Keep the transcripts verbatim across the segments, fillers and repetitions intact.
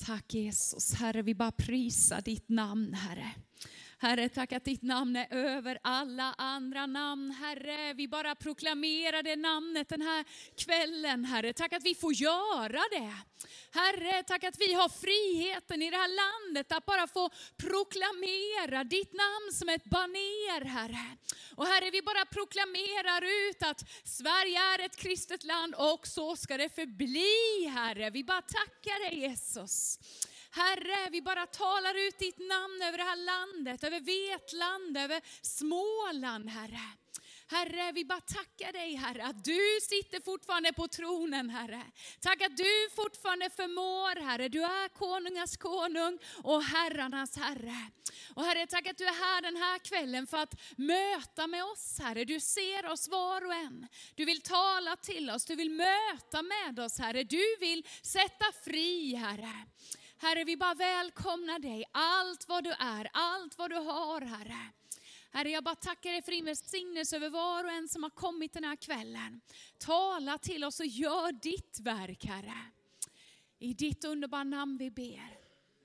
Tack Jesus, Herre, vi bara prisar ditt namn, Herre. Herre, tack att ditt namn är över alla andra namn. Herre, vi bara proklamerar det namnet den här kvällen. Herre, tack att vi får göra det. Herre, tack att vi har friheten i det här landet att bara få proklamera ditt namn som ett baner, Herre. Och Herre, vi bara proklamerar ut att Sverige är ett kristet land och så ska det förbli, Herre. Vi bara tackar dig, Jesus. Herre, vi bara talar ut ditt namn över det här landet, över Vetlanda, över Småland, Herre. Herre, vi bara tackar dig, Herre, att du sitter fortfarande på tronen, Herre. Tack att du fortfarande förmår, Herre. Du är konungars konung och herrarnas Herre. Och Herre, tack att du är här den här kvällen för att möta med oss, Herre. Du ser oss var och en. Du vill tala till oss, du vill möta med oss, Herre. Du vill sätta fri, Herre. Herre, vi bara välkomnar dig, allt vad du är, allt vad du har, Herre. Herre, jag bara tackar dig för din välsignelse över var och en som har kommit den här kvällen. Tala till oss och gör ditt verk, Herre. I ditt underbara namn vi ber.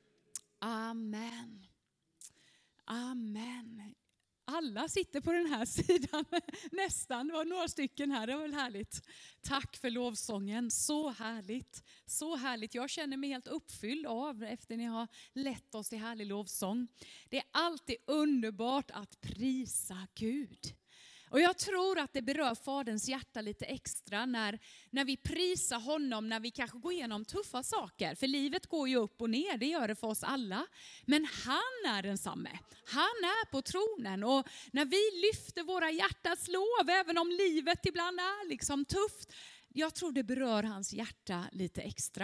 Amen. Amen. Alla sitter på den här sidan, nästan. Det var några stycken här, det var väl härligt. Tack för lovsången, så härligt. Så härligt, jag känner mig helt uppfylld av efter ni har lett oss i härlig lovsång. Det är alltid underbart att prisa Gud. Och jag tror att det berör Faderns hjärta lite extra när, när vi prisar honom, när vi kanske går igenom tuffa saker. För livet går ju upp och ner, det gör det för oss alla. Men han är densamme. Han är på tronen. Och när vi lyfter våra hjärtas lov, även om livet ibland är liksom tufft. Jag tror det berör hans hjärta lite extra.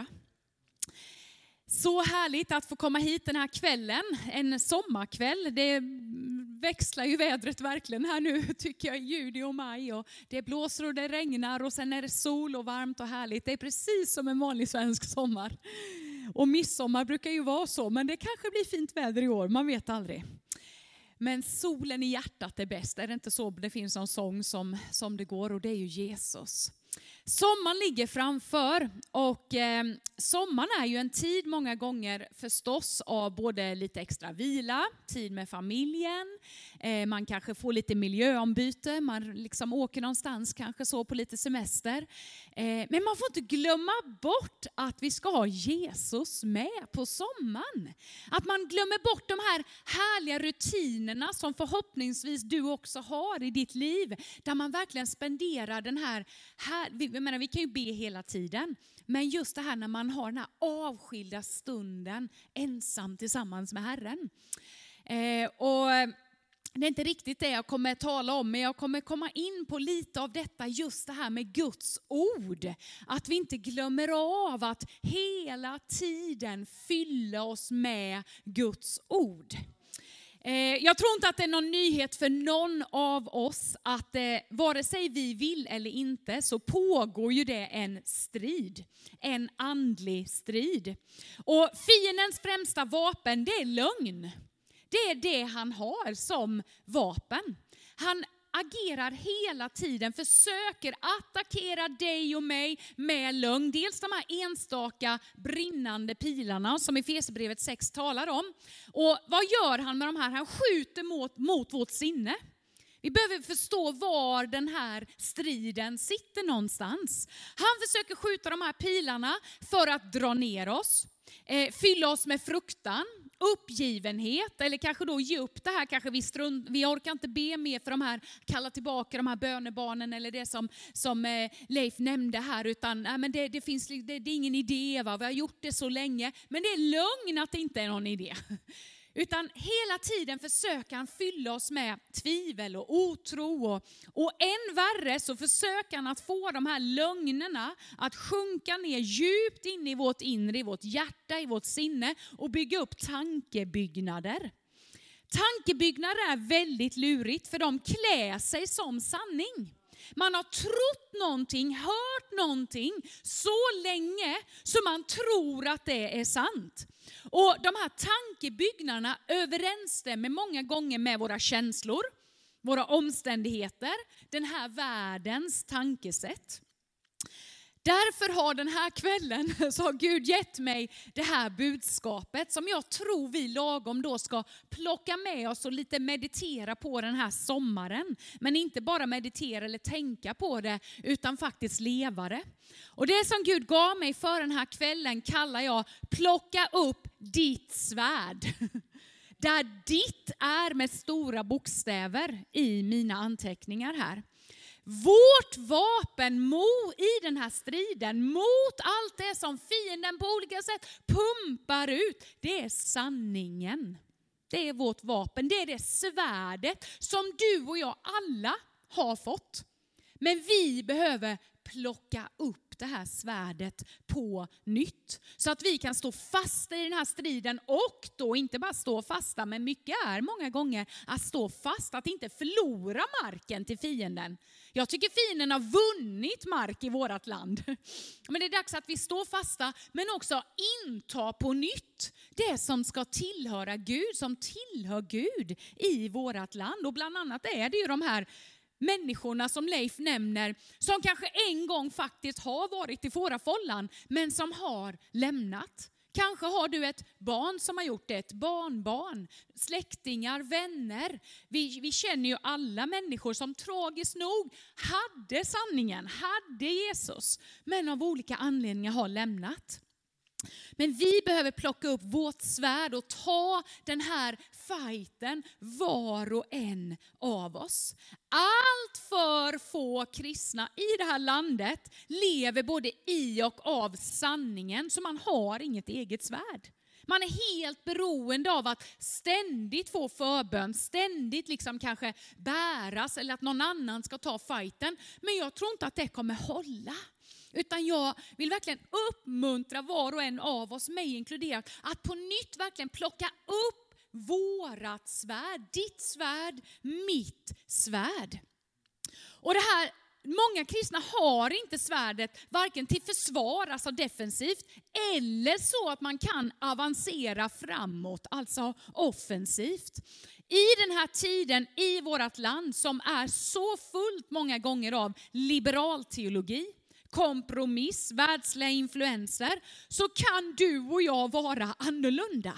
Så härligt att få komma hit den här kvällen, en sommarkväll. Det växlar ju vädret verkligen här nu tycker jag i juli och maj. Och det blåser och det regnar och sen är det sol och varmt och härligt. Det är precis som en vanlig svensk sommar. Och midsommar brukar ju vara så, men det kanske blir fint väder i år, man vet aldrig. Men solen i hjärtat är bäst, är det inte så? Det finns en sång som, som det går och det är ju Jesus. Sommaren ligger framför och eh, sommaren är ju en tid många gånger förstås av både lite extra vila, tid med familjen, eh, man kanske får lite miljöombyte, man liksom åker någonstans kanske så på lite semester. Eh, men man får inte glömma bort att vi ska ha Jesus med på sommaren. Att man glömmer bort de här härliga rutinerna som förhoppningsvis du också har i ditt liv. Där man verkligen spenderar den här, här jag menar, vi kan ju be hela tiden. Men just det här när man har den här avskilda stunden ensam tillsammans med Herren. Eh, och det är inte riktigt det jag kommer att tala om. Men jag kommer komma in på lite av detta. Just det här med Guds ord. Att vi inte glömmer av att hela tiden fylla oss med Guds ord. Jag tror inte att det är någon nyhet för någon av oss att eh, vare sig vi vill eller inte så pågår ju det en strid. En andlig strid. Och fiendens främsta vapen, det är lögn. Det är det han har som vapen. Han agerar hela tiden, försöker attackera dig och mig med lögn. Dels de här enstaka brinnande pilarna som Efesierbrevet sex talar om. Och vad gör han med de här? Han skjuter mot, mot vårt sinne. Vi behöver förstå var den här striden sitter någonstans. Han försöker skjuta de här pilarna för att dra ner oss. Eh, fylla oss med fruktan, uppgivenhet eller kanske då ge upp det här. Kanske vi, strund, vi orkar inte be mer för de här, kalla tillbaka de här bönebarnen eller det som, som eh, Leif nämnde här. Utan äh, men det, det, finns, det, det är ingen idé, va? Vi har gjort det så länge. Men det är lögn att det inte är någon idé. Utan hela tiden försöker han fylla oss med tvivel och otro. Och, och än värre så försöker han att få de här lögnerna att sjunka ner djupt in i vårt inre, i vårt hjärta, i vårt sinne. Och bygga upp tankebyggnader. Tankebyggnader är väldigt lurigt för de klär sig som sanning. Man har trott någonting, hört någonting så länge så man tror att det är sant. Och de här tankebyggnaderna överensstämmer många gånger med våra känslor, våra omständigheter, den här världens tankesätt. Därför har den här kvällen så har Gud gett mig det här budskapet som jag tror vi lagom då ska plocka med oss och lite meditera på den här sommaren. Men inte bara meditera eller tänka på det utan faktiskt leva det. Och det som Gud gav mig för den här kvällen kallar jag plocka upp ditt svärd. Där ditt är med stora bokstäver i mina anteckningar här. Vårt vapen mo i den här striden mot allt det som fienden på olika sätt pumpar ut, det är sanningen. Det är vårt vapen, det är det svärdet som du och jag alla har fått. Men vi behöver plocka upp det här svärdet på nytt. Så att vi kan stå fasta i den här striden och då inte bara stå fasta, men mycket är många gånger att stå fast, att inte förlora marken till fienden. Jag tycker fienden har vunnit mark i vårt land. Men det är dags att vi står fasta men också inta på nytt det som ska tillhöra Gud, som tillhör Gud i vårt land. Och bland annat är det ju de här människorna som Leif nämner, som kanske en gång faktiskt har varit i fårafållan, men som har lämnat. Kanske har du ett barn som har gjort det, ett barnbarn, släktingar, vänner. Vi, vi känner ju alla människor som tragiskt nog hade sanningen, hade Jesus, men av olika anledningar har lämnat. Men vi behöver plocka upp vårt svärd och ta den här fighten var och en av oss. Allt för få kristna i det här landet lever både i och av sanningen, så man har inget eget svärd. Man är helt beroende av att ständigt få förbön, ständigt liksom kanske bäras eller att någon annan ska ta fighten. Men jag tror inte att det kommer hålla. Utan jag vill verkligen uppmuntra var och en av oss, mig inkluderat, att på nytt verkligen plocka upp vårat svärd, ditt svärd, mitt svärd. Och det här, många kristna har inte svärdet varken till försvar, alltså defensivt, eller så att man kan avancera framåt, alltså offensivt. I den här tiden i vårt land som är så fullt många gånger av liberal teologi, kompromiss, världsliga influenser, så kan du och jag vara annorlunda.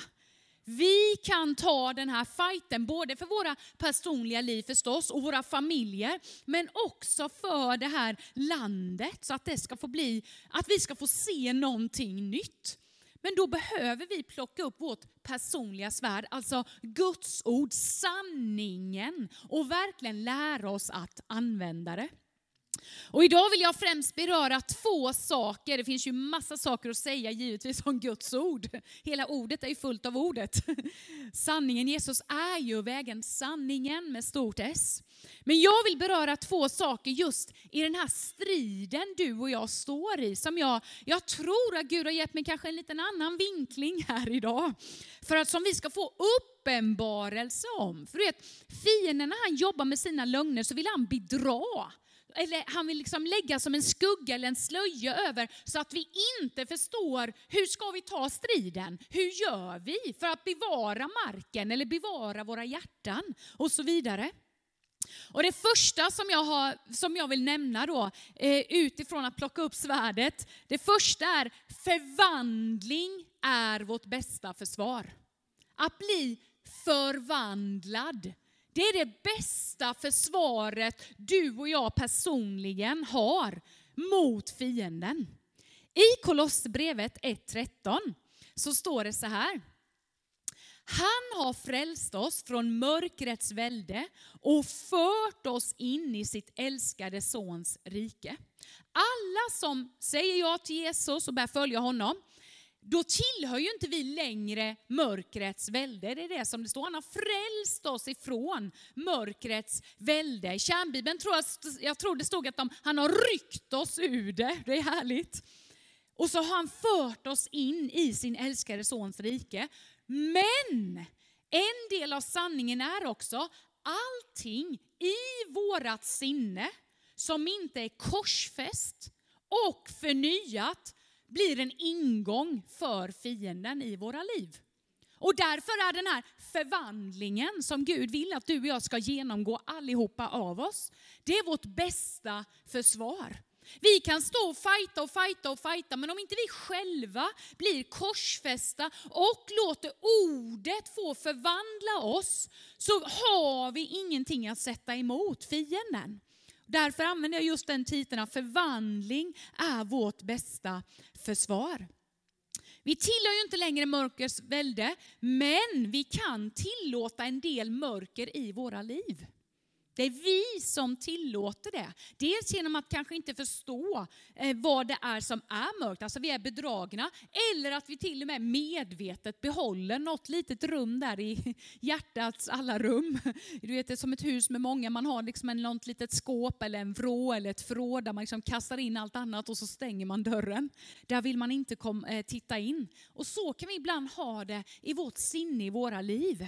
Vi kan ta den här fighten både för våra personliga liv förstås och våra familjer, men också för det här landet, så att det ska få bli, att vi ska få se någonting nytt. Men då behöver vi plocka upp vårt personliga svärd, alltså Guds ord, sanningen, och verkligen lära oss att använda det. Och idag vill jag främst beröra två saker. Det finns ju massa saker att säga givetvis om Guds ord. Hela ordet är ju fullt av ordet. Sanningen, Jesus är ju vägen, sanningen med stort S. Men jag vill beröra två saker just i den här striden du och jag står i. Som jag, jag tror att Gud har gett mig kanske en liten annan vinkling här idag. För att som vi ska få uppenbarelse om. För du vet, fienden när han jobbar med sina lögner så vill han bedra. Eller han vill liksom lägga som en skugga eller en slöja över så att vi inte förstår hur ska vi ta striden. Hur gör vi för att bevara marken eller bevara våra hjärtan och så vidare. Och det första som jag, har, som jag vill nämna då eh, utifrån att plocka upp svärdet. Det första är förvandling är vårt bästa försvar. Att bli förvandlad. Det är det bästa försvaret du och jag personligen har mot fienden. I Kolosserbrevet ett tretton så står det så här. Han har frälst oss från mörkrets välde och fört oss in i sitt älskade sons rike. Alla som säger ja till Jesus och börjar följa honom, då tillhör ju inte vi längre mörkrets välde. Det är det som det står. Han har frälst oss ifrån mörkrets välde. I kärnbibeln tror jag, jag tror det stod att de, han har ryckt oss ur det. Det är härligt. Och så har han fört oss in i sin älskade sons rike. Men en del av sanningen är också allting i vårat sinne som inte är korsfäst och förnyat blir en ingång för fienden i våra liv. Och därför är den här förvandlingen som Gud vill att du och jag ska genomgå allihopa av oss. Det är vårt bästa försvar. Vi kan stå och fajta och fajta och fajta, men om inte vi själva blir korsfästa och låter ordet få förvandla oss, så har vi ingenting att sätta emot fienden. Därför använder jag just den titeln, att förvandling är vårt bästa försvar. Vi tillhör ju inte längre mörkers välde, men vi kan tillåta en del mörker i våra liv. Det är vi som tillåter det. Dels genom att kanske inte förstå eh, vad det är som är mörkt. Alltså vi är bedragna. Eller att vi till och med medvetet behåller något litet rum där i hjärtats alla rum. Du vet, det är som ett hus med många. Man har liksom en, något litet skåp eller en vrå eller ett förråd där man liksom kastar in allt annat och så stänger man dörren. Där vill man inte kom, eh, titta in. Och så kan vi ibland ha det i vårt sinne, i våra liv.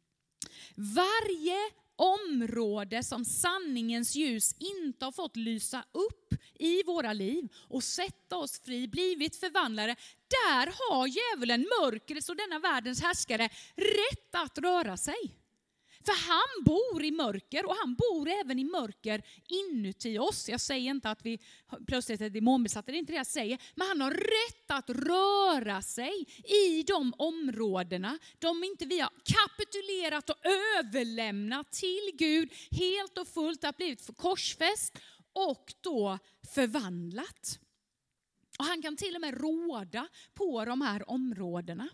Varje område som sanningens ljus inte har fått lysa upp i våra liv och sätta oss fri, blivit förvandlare, där har djävulen, mörkret och denna världens härskare rätt att röra sig. För han bor i mörker, och han bor även i mörker inuti oss. Jag säger inte att vi plötsligt är demonbesatta, det är inte det jag säger. Men han har rätt att röra sig i de områdena. De inte vi har kapitulerat och överlämnat till Gud helt och fullt, att blivit korsfäst och då förvandlat. Och han kan till och med råda på de här områdena.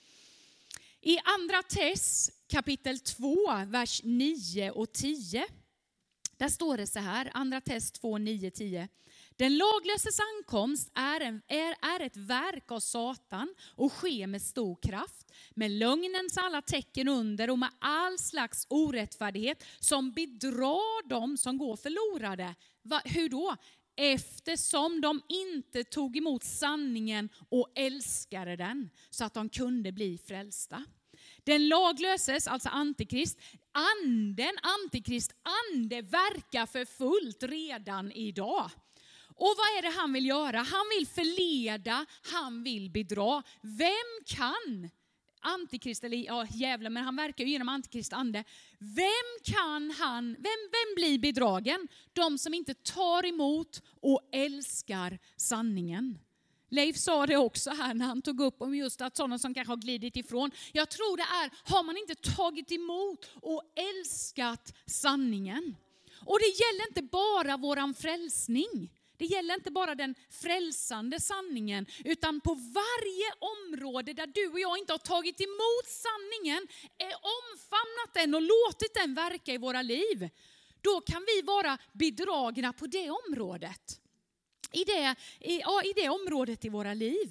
I andra Tess kapitel två, vers nio och tio, där står det så här, andra Tess två, nio, tio. Den laglöses ankomst är, en, är, är ett verk av Satan och sker med stor kraft, med lögnens alla tecken under och med all slags orättfärdighet som bedrar dem som går förlorade. Va, hur då? Eftersom de inte tog emot sanningen och älskade den så att de kunde bli frälsta. Den laglöses, alltså antikrist, anden, antikrist, ande verkar för fullt redan idag. Och vad är det han vill göra? Han vill förleda, han vill bedra. Vem kan antikrist, eller ja, jävlar, men han verkar ju genom antikrist ande. Vem kan han, vem, vem blir bedragen? De som inte tar emot och älskar sanningen. Leif sa det också här när han tog upp om just att sådana som kanske har glidit ifrån. Jag tror det är, har man inte tagit emot och älskat sanningen. Och det gäller inte bara våran frälsning. Det gäller inte bara den frälsande sanningen, utan på varje område där du och jag inte har tagit emot sanningen, är omfamnat den och låtit den verka i våra liv. Då kan vi vara bedragna på det området. I det, i, ja, i det området i våra liv.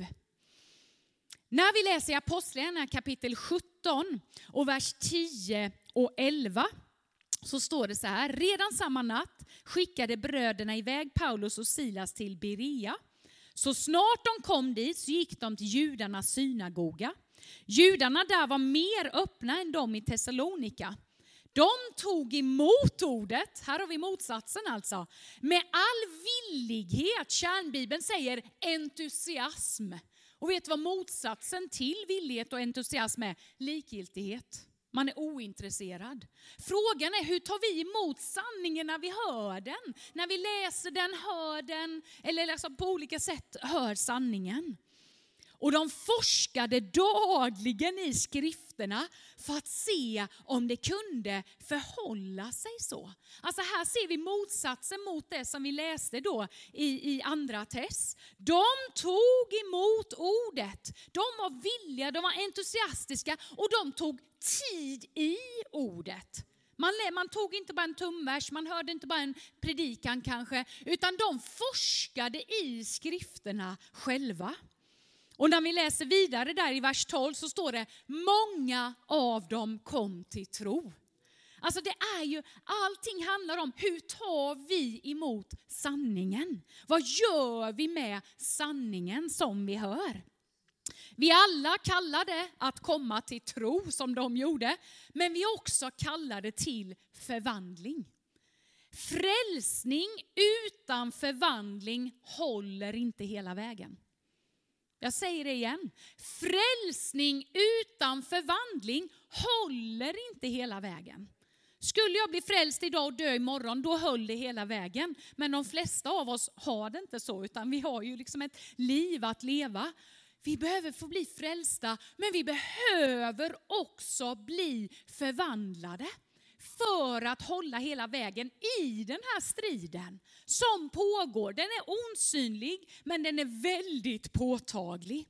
När vi läser i Apostlagärningarna kapitel sjutton och vers tio och elva, så står det så här. Redan samma natt skickade bröderna iväg Paulus och Silas till Berea. Så snart de kom dit så gick de till judarnas synagoga. Judarna där var mer öppna än de i Thessalonika. De tog emot ordet, här har vi motsatsen alltså, med all villighet. Kärnbibeln säger entusiasm. Och vet vad motsatsen till villighet och entusiasm är? Likgiltighet. Man är ointresserad. Frågan är, hur tar vi emot sanningen när vi hör den? När vi läser den, hör den, eller alltså på olika sätt hör sanningen. Och de forskade dagligen i skrifterna för att se om det kunde förhålla sig så. Alltså här ser vi motsatsen mot det som vi läste då i, i andra Tess. De tog emot ordet. De var villiga, de var entusiastiska och de tog tid i ordet. Man, man tog inte bara en tumvers, man hörde inte bara en predikan kanske, utan de forskade i skrifterna själva. Och när vi läser vidare där i vers tolv så står det, många av dem kom till tro. Alltså det är ju, allting handlar om hur tar vi emot sanningen? Vad gör vi med sanningen som vi hör? Vi alla kallade att komma till tro som de gjorde, men vi också kallade till förvandling. Frälsning utan förvandling håller inte hela vägen. Jag säger det igen. Frälsning utan förvandling håller inte hela vägen. Skulle jag bli frälst idag och dö imorgon, då höll det hela vägen. Men de flesta av oss har det inte så, utan vi har ju liksom ett liv att leva. Vi behöver få bli frälsta, men vi behöver också bli förvandlade. För att hålla hela vägen i den här striden som pågår. Den är osynlig, men den är väldigt påtaglig.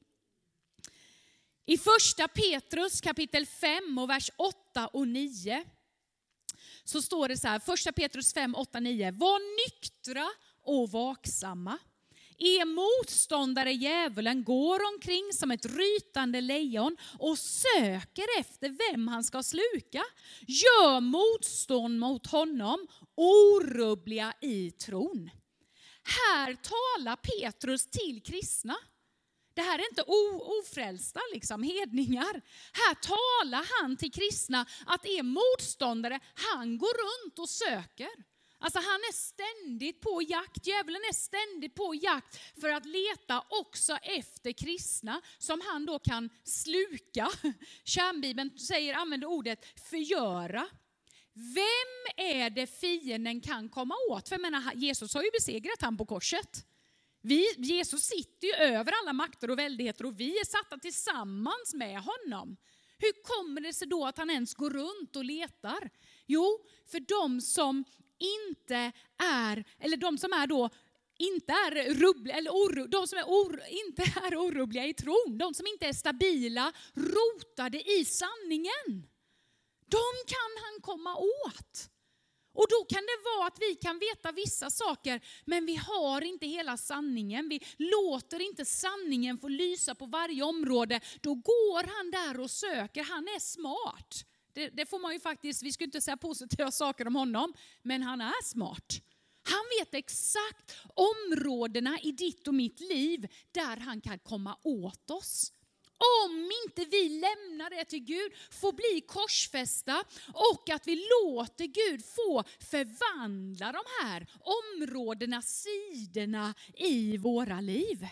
I första Petrus kapitel fem och vers åtta och nio så står det så här. Första Petrus fem, åtta, nio. Var nyktra och vaksamma. Er motståndare djävulen går omkring som ett rytande lejon och söker efter vem han ska sluka. Gör motstånd mot honom, orubbliga i tron. Här talar Petrus till kristna. Det här är inte ofrälsta, liksom, hedningar. Här talar han till kristna att er motståndare, han går runt och söker. Alltså han är ständigt på jakt, djävulen är ständigt på jakt för att leta också efter kristna som han då kan sluka. Kärnbibeln säger, använder ordet förgöra. Vem är det fienden kan komma åt? För jag menar, Jesus har ju besegrat han på korset. Vi, Jesus sitter ju över alla makter och väldigheter och vi är satta tillsammans med honom. Hur kommer det sig då att han ens går runt och letar? Jo, för de som inte är, eller de som är då inte är rubbliga, eller or, de som är or, inte är orubbliga i tron, de som inte är stabila, rotade i sanningen, de kan han komma åt. Och då kan det vara att vi kan veta vissa saker, men vi har inte hela sanningen. Vi låter inte sanningen få lysa på varje område. Då går han där och söker. Han är smart. Det, det får man ju faktiskt, vi ska inte säga positiva saker om honom, men han är smart. Han vet exakt områdena i ditt och mitt liv där han kan komma åt oss. Om inte vi lämnar det till Gud, får bli korsfästa och att vi låter Gud få förvandla de här områdena, sidorna i våra liv.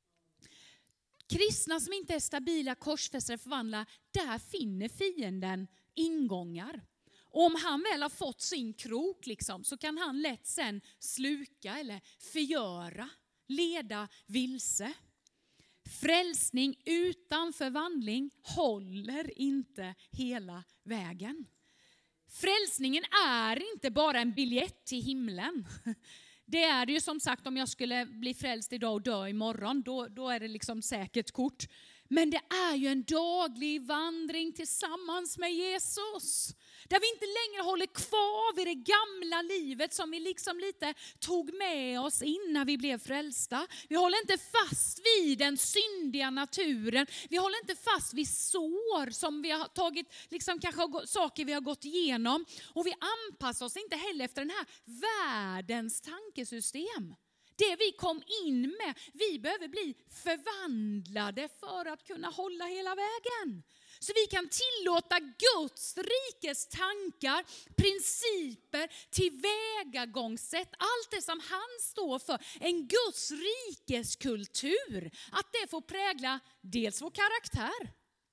Kristna som inte är stabila, korsfästa, förvandla, där finner fienden ingångar. Och om han väl har fått sin krok liksom, så kan han lätt sen sluka eller förgöra, leda vilse. Frälsning utan förvandling håller inte hela vägen. Frälsningen är inte bara en biljett till himlen. Det är det ju som sagt, om jag skulle bli frälst idag och dö imorgon, då, då är det liksom säkert kort. Men det är ju en daglig vandring tillsammans med Jesus. Där vi inte längre håller kvar vid det gamla livet som vi liksom lite tog med oss in när vi blev frälsta. Vi håller inte fast vid den syndiga naturen. Vi håller inte fast vid sår som vi har tagit, liksom kanske saker vi har gått igenom. Och vi anpassar oss inte heller efter den här världens tankesystem. Det vi kom in med, vi behöver bli förvandlade för att kunna hålla hela vägen. Så vi kan tillåta Guds rikes tankar, principer, tillvägagångssätt, allt det som han står för, en Guds rikes kultur, att det får prägla dels vår karaktär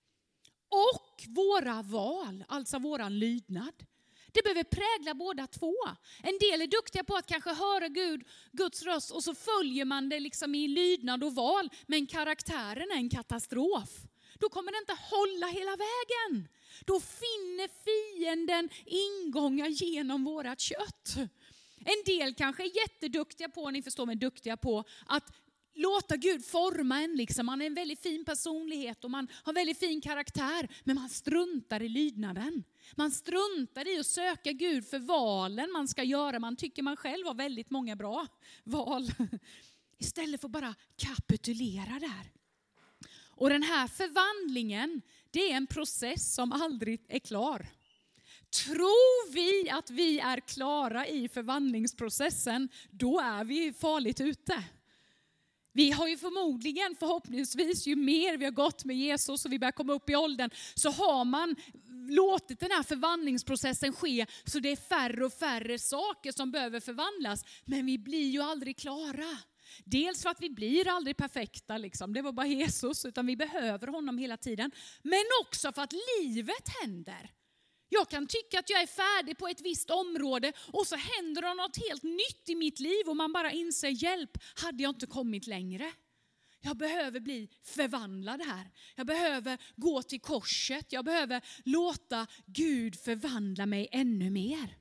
och våra val, alltså våran lydnad. Det behöver prägla båda två. En del är duktiga på att kanske höra Gud, Guds röst och så följer man det liksom i lydnad och val. Men karaktären är en katastrof. Då kommer det inte hålla hela vägen. Då finner fienden ingångar genom vårat kött. En del kanske är jätteduktiga på, ni förstår mig, duktiga på att låta Gud forma en. Liksom. Man är en väldigt fin personlighet och man har väldigt fin karaktär. Men man struntar i lydnaden. Man struntar i att söka Gud för valen man ska göra. Man tycker man själv har väldigt många bra val. Istället för att bara kapitulera där. Och den här förvandlingen, det är en process som aldrig är klar. Tror vi att vi är klara i förvandlingsprocessen, då är vi farligt ute. Vi har ju förmodligen, förhoppningsvis, ju mer vi har gått med Jesus och vi börjar komma upp i åldern, så har man låtit den här förvandlingsprocessen ske så det är färre och färre saker som behöver förvandlas. Men vi blir ju aldrig klara. Dels för att vi blir aldrig perfekta, liksom. Det var bara Jesus, utan vi behöver honom hela tiden. Men också för att livet händer. Jag kan tycka att jag är färdig på ett visst område och så händer det något helt nytt i mitt liv och man bara inser, hjälp, hade jag inte kommit längre. Jag behöver bli förvandlad här. Jag behöver gå till korset. Jag behöver låta Gud förvandla mig ännu mer.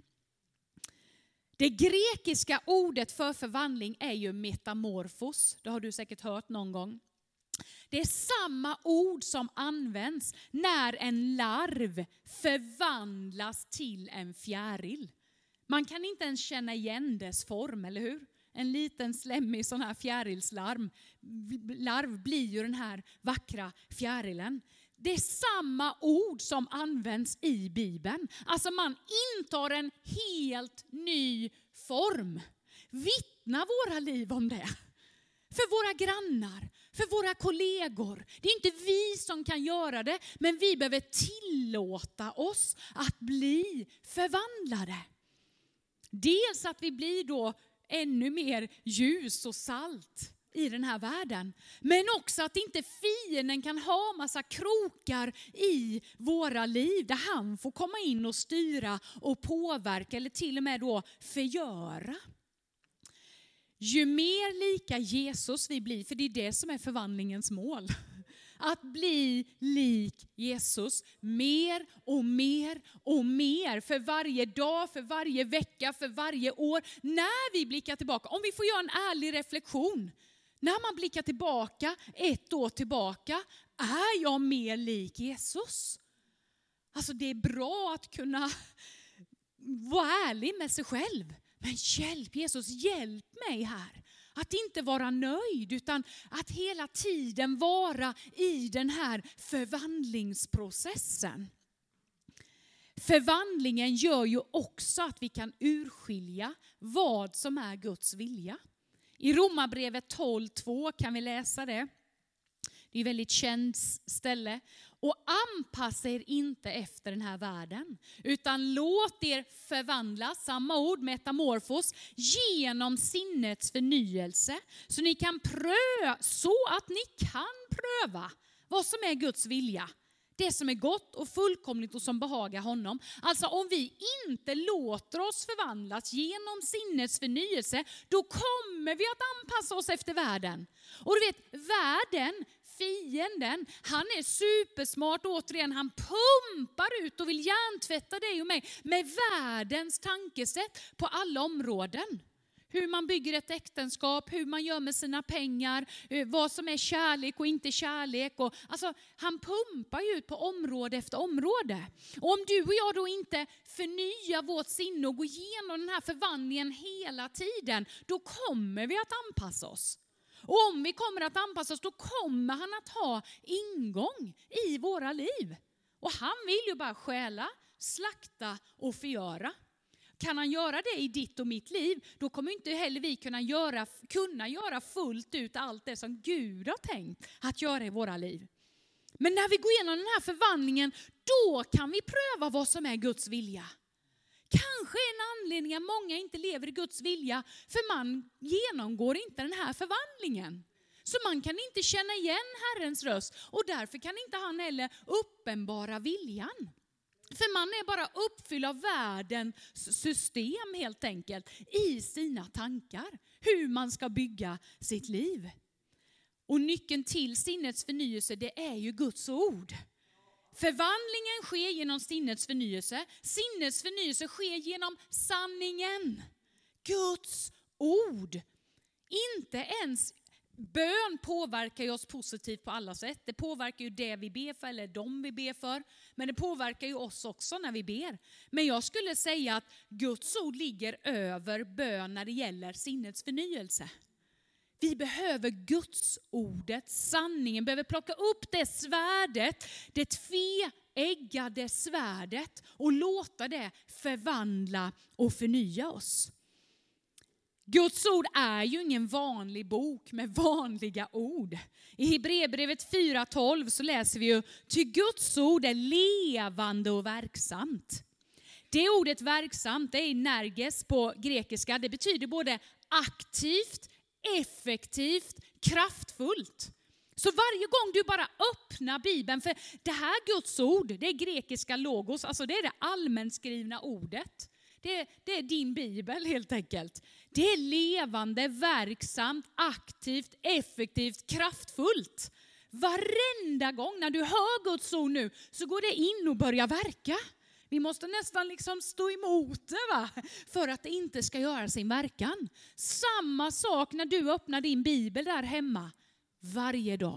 Det grekiska ordet för förvandling är ju metamorfos. Det har du säkert hört någon gång. Det är samma ord som används när en larv förvandlas till en fjäril. Man kan inte ens känna igen dess form, eller hur? En liten slemmig sån här fjärilslarv larv blir ju den här vackra fjärilen. Det är samma ord som används i Bibeln. Alltså man intar en helt ny form. Vittna våra liv om det. För våra grannar, för våra kollegor. Det är inte vi som kan göra det, men vi behöver tillåta oss att bli förvandlade. Dels att vi blir då ännu mer ljus och salt i den här världen. Men också att inte fienden kan ha massa krokar i våra liv där han får komma in och styra och påverka eller till och med då förgöra. Ju mer lika Jesus vi blir, för det är det som är förvandlingens mål. Att bli lik Jesus mer och mer och mer för varje dag, för varje vecka, för varje år. När vi blickar tillbaka, om vi får göra en ärlig reflektion. När man blickar tillbaka, ett år tillbaka, är jag mer lik Jesus? Alltså det är bra att kunna vara ärlig med sig själv. Men hjälp Jesus, hjälp mig här. Att inte vara nöjd utan att hela tiden vara i den här förvandlingsprocessen. Förvandlingen gör ju också att vi kan urskilja vad som är Guds vilja. I Romarbrevet tolv två kan vi läsa det. Det är ett väldigt känt ställe. Och anpassa er inte efter den här världen. Utan låt er förvandlas, samma ord, metamorfos, genom sinnets förnyelse. Så ni kan pröva, så att ni kan pröva vad som är Guds vilja. Det som är gott och fullkomligt och som behagar honom. Alltså om vi inte låter oss förvandlas genom sinnets förnyelse, då kommer vi att anpassa oss efter världen. Och du vet, världen, fienden, han är supersmart återigen. Han pumpar ut och vill hjärntvätta dig och mig med världens tankesätt på alla områden. Hur man bygger ett äktenskap, hur man gör med sina pengar, vad som är kärlek och inte kärlek. Och, alltså, han pumpar ju ut på område efter område. Och om du och jag då inte förnyar vårt sinne och går igenom den här förvandlingen hela tiden, då kommer vi att anpassa oss. Och om vi kommer att anpassa oss, då kommer han att ha ingång i våra liv. Och han vill ju bara stjäla, slakta och förgöra. Kan han göra det i ditt och mitt liv, då kommer inte heller vi kunna göra, kunna göra fullt ut allt det som Gud har tänkt att göra i våra liv. Men när vi går igenom den här förvandlingen, då kan vi pröva vad som är Guds vilja. Kanske en anledning att många inte lever i Guds vilja, för man genomgår inte den här förvandlingen. Så man kan inte känna igen Herrens röst och därför kan inte han heller uppenbara viljan. För man är bara uppfylld av världens system helt enkelt i sina tankar. Hur man ska bygga sitt liv. Och nyckeln till sinnets förnyelse, det är ju Guds ord. Förvandlingen sker genom sinnets förnyelse. Sinnets förnyelse sker genom sanningen. Guds ord. Inte ens bön påverkar ju oss positivt på alla sätt. Det påverkar ju det vi ber för eller de vi ber för. Men det påverkar ju oss också när vi ber. Men jag skulle säga att Guds ord ligger över bön när det gäller sinnets förnyelse. Vi behöver Guds ordet, sanningen. Behöver plocka upp det svärdet, det tveeggade svärdet och låta det förvandla och förnya oss. Guds ord är ju ingen vanlig bok med vanliga ord. I Hebreerbrevet fyra tolv så läser vi ju: ty Guds ord är levande och verksamt. Det ordet verksamt, det är energes på grekiska. Det betyder både aktivt, effektivt, kraftfullt. Så varje gång du bara öppnar Bibeln, för det här Guds ord, det är grekiska logos, alltså det är det allmänskrivna ordet. Det, det är din bibel helt enkelt. Det är levande, verksamt, aktivt, effektivt, kraftfullt. Varenda gång när du hör Guds ord nu så går det in och börjar verka. Vi måste nästan liksom stå emot det, va? För att det inte ska göra sin verkan. Samma sak när du öppnar din bibel där hemma. Varje dag.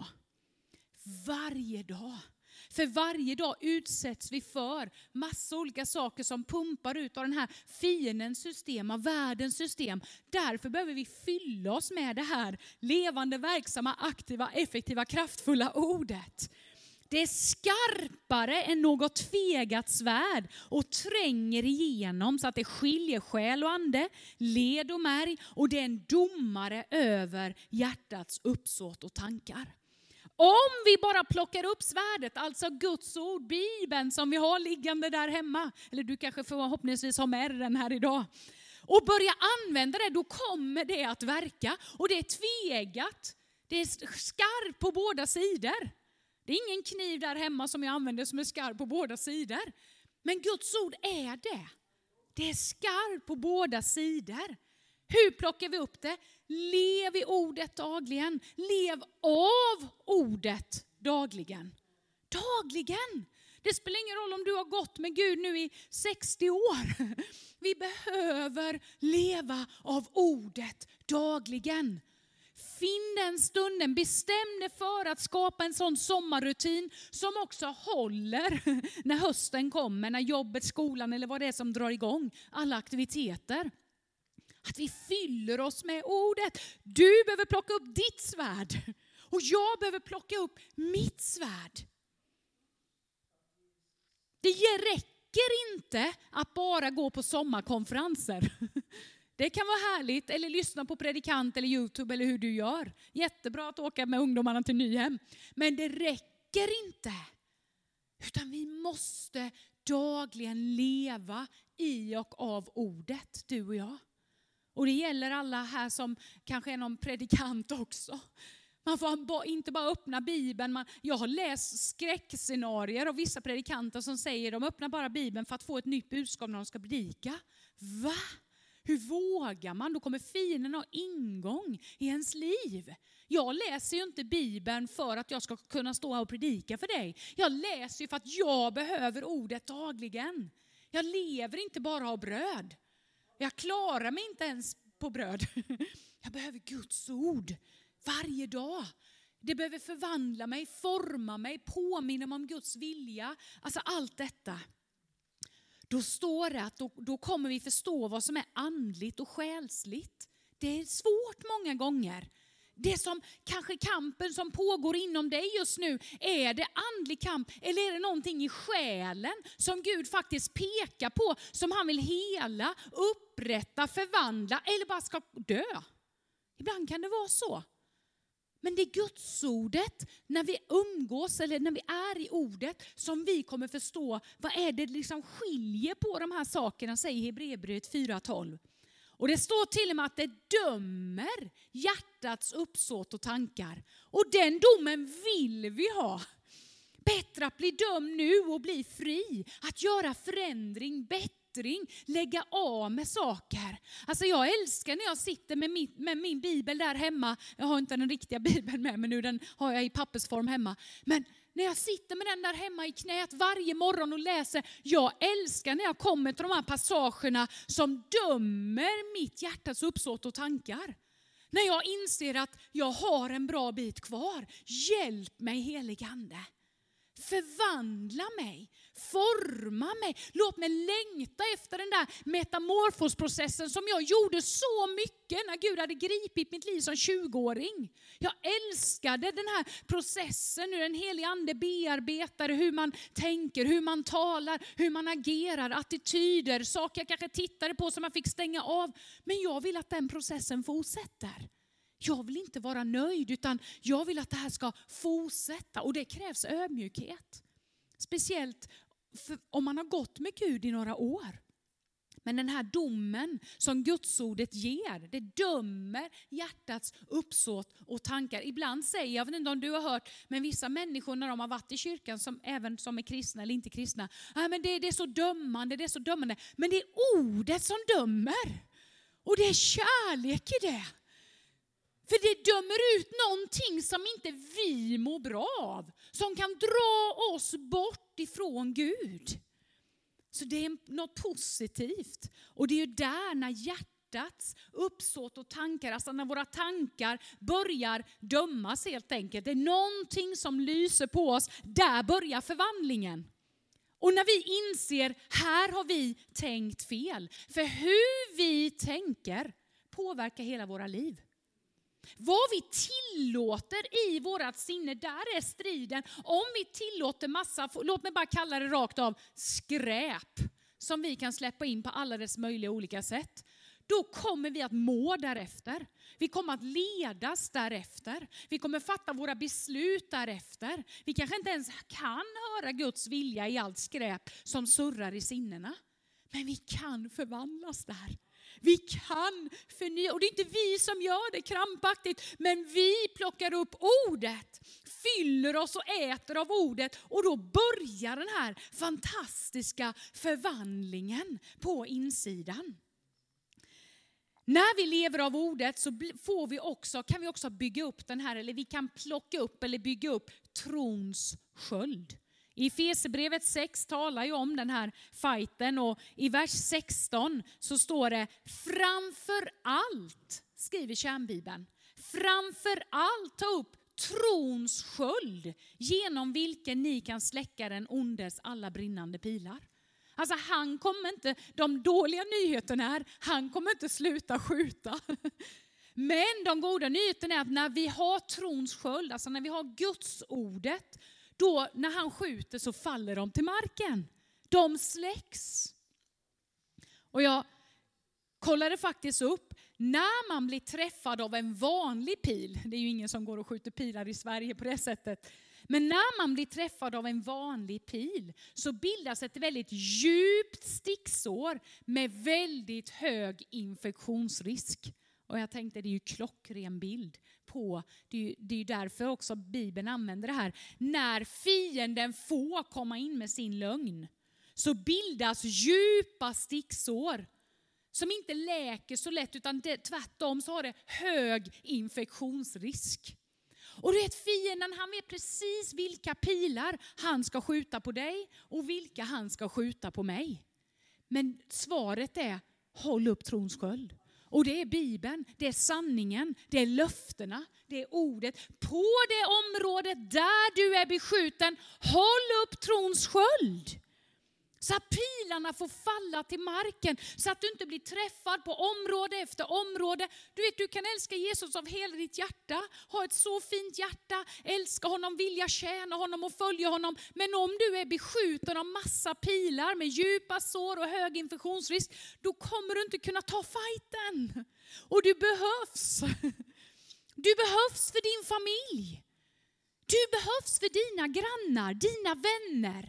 Varje dag. För varje dag utsätts vi för massa olika saker som pumpar ut av den här fiendens system, av världens system. Därför behöver vi fylla oss med det här levande, verksamma, aktiva, effektiva, kraftfulla ordet. Det är skarpare än något tvegat svärd och tränger igenom så att det skiljer själ och ande, led och märg, och det är en domare över hjärtats uppsåt och tankar. Om vi bara plockar upp svärdet, alltså Guds ord, Bibeln som vi har liggande där hemma, eller du kanske förhoppningsvis har med den här idag, och börja använda det, då kommer det att verka. Och det är tvegat, det är skarpt på båda sidor. Det är ingen kniv där hemma som jag använder som är skarp på båda sidor. Men Guds ord är det. Det är skarpt på båda sidor. Hur plockar vi upp det? Lev i ordet dagligen. Lev av ordet dagligen. Dagligen. Det spelar ingen roll om du har gått med Gud nu i sextio år. Vi behöver leva av ordet dagligen. Finn den stunden, bestäm dig för att skapa en sån sommarrutin som också håller när hösten kommer, när jobbet, skolan eller vad det är som drar igång alla aktiviteter. Att vi fyller oss med ordet. Du behöver plocka upp ditt svärd och jag behöver plocka upp mitt svärd. Det räcker inte att bara gå på sommarkonferenser. Det kan vara härligt, eller lyssna på predikant eller YouTube eller hur du gör. Jättebra att åka med ungdomarna till Nyhem. Men det räcker inte. Utan vi måste dagligen leva i och av ordet, du och jag. Och det gäller alla här som kanske är någon predikant också. Man får inte bara öppna Bibeln. Man, jag har läst skräckscenarier av vissa predikanter som säger att de öppnar bara Bibeln för att få ett nytt budskap när de ska predika. Va? Hur vågar man? Då kommer fienden ha ingång i ens liv. Jag läser ju inte Bibeln för att jag ska kunna stå här och predika för dig. Jag läser ju för att jag behöver ordet dagligen. Jag lever inte bara av bröd. Jag klarar mig inte ens på bröd. Jag behöver Guds ord varje dag. Det behöver förvandla mig, forma mig, påminna mig om Guds vilja. Alltså allt detta. Då står det att då, då kommer vi förstå vad som är andligt och själsligt. Det är svårt många gånger. Det som kanske kampen som pågår inom dig just nu, är det andlig kamp eller är det någonting i själen som Gud faktiskt pekar på, som han vill hela, upprätta, förvandla eller bara ska dö? Ibland kan det vara så. Men det är Guds ordet, när vi umgås eller när vi är i ordet, som vi kommer förstå vad är det liksom skiljer på de här sakerna, säger Hebreerbrevet fyra tolv. Och det står till och med att det dömer hjärtats uppsåt och tankar. Och den domen vill vi ha. Bättre att bli dömd nu och bli fri. Att göra förändring, bättring, lägga av med saker. Alltså jag älskar när jag sitter med min, med min bibel där hemma. Jag har inte den riktiga bibeln med mig nu, den har jag i pappersform hemma. Men när jag sitter med den där hemma i knät varje morgon och läser, jag älskar när jag kommer till de här passagerna som dömer mitt hjärtas uppsåt och tankar. När jag inser att jag har en bra bit kvar. Hjälp mig, helige Ande. Förvandla mig, forma mig. Låt mig längta efter den där metamorfosprocessen som jag gjorde så mycket när Gud hade gripit mitt liv som tjugoåring. Jag älskade den här processen, hur en helig ande bearbetar hur man tänker, hur man talar, hur man agerar, attityder, saker jag kanske tittade på som man fick stänga av. Men jag vill att den processen fortsätter. Jag vill inte vara nöjd, utan jag vill att det här ska fortsätta. Och det krävs ödmjukhet. Speciellt om man har gått med Gud i några år. Men den här domen som Gudsordet ger, det dömer hjärtats uppsåt och tankar. Ibland säger, jag vet inte om du har hört, men vissa människor när de har varit i kyrkan, som, även som är kristna eller inte kristna, ah, men det, det är så dömande, det är så dömande. Men det är ordet som dömer. Och det är kärlek i det. För det dömer ut någonting som inte vi mår bra av. Som kan dra oss bort ifrån Gud. Så det är något positivt. Och det är ju där när hjärtats uppsåt och tankar, alltså när våra tankar börjar dömas helt enkelt. Det är någonting som lyser på oss. Där börjar förvandlingen. Och när vi inser, här har vi tänkt fel. För hur vi tänker påverkar hela våra liv. Vad vi tillåter i vårat sinne, där är striden. Om vi tillåter massa, låt mig bara kalla det rakt av, skräp. Som vi kan släppa in på alla dess möjliga olika sätt. Då kommer vi att må därefter. Vi kommer att ledas därefter. Vi kommer fatta våra beslut därefter. Vi kanske inte ens kan höra Guds vilja i allt skräp som surrar i sinnena. Men vi kan förvandlas där. Vi kan förnya, och det är inte vi som gör det krampaktigt, men vi plockar upp ordet, fyller oss och äter av ordet, och då börjar den här fantastiska förvandlingen på insidan. När vi lever av ordet så får vi också, kan vi också bygga upp den här, eller vi kan plocka upp eller bygga upp trons sköld. I Efesierbrevet sex talar ju om den här fighten, och i vers sexton så står det: framför allt, skriver Kärnbibeln, framför allt ta upp trons sköld, genom vilken ni kan släcka den ondes alla brinnande pilar. Alltså han kommer inte, de dåliga nyheterna är, han kommer inte sluta skjuta. Men de goda nyheterna är att när vi har trons sköld, alltså när vi har Guds ordet, då när han skjuter så faller de till marken. De släcks. Och jag kollade faktiskt upp, när man blir träffad av en vanlig pil, det är ju ingen som går och skjuter pilar i Sverige på det sättet, men när man blir träffad av en vanlig pil så bildas ett väldigt djupt sticksår med väldigt hög infektionsrisk. Och jag tänkte, det är ju klockren bild på, det är ju, det är ju därför också Bibeln använder det här. När fienden får komma in med sin lögn så bildas djupa sticksår som inte läker så lätt, utan det, tvärtom så har det hög infektionsrisk. Och du vet, fienden, han vet precis vilka pilar han ska skjuta på dig och vilka han ska skjuta på mig. Men svaret är, håll upp trons sköld. Och det är Bibeln, det är sanningen, det är löftena, det är ordet. På det området där du är beskjuten, håll upp trons sköld. Så att pilarna får falla till marken. Så att du inte blir träffad på område efter område. Du vet, du kan älska Jesus av hela ditt hjärta. Ha ett så fint hjärta. Älska honom, vilja tjäna honom och följa honom. Men om du är beskjuten av massa pilar med djupa sår och hög infektionsrisk, då kommer du inte kunna ta fighten. Och du behövs. Du behövs för din familj. Du behövs för dina grannar, dina vänner.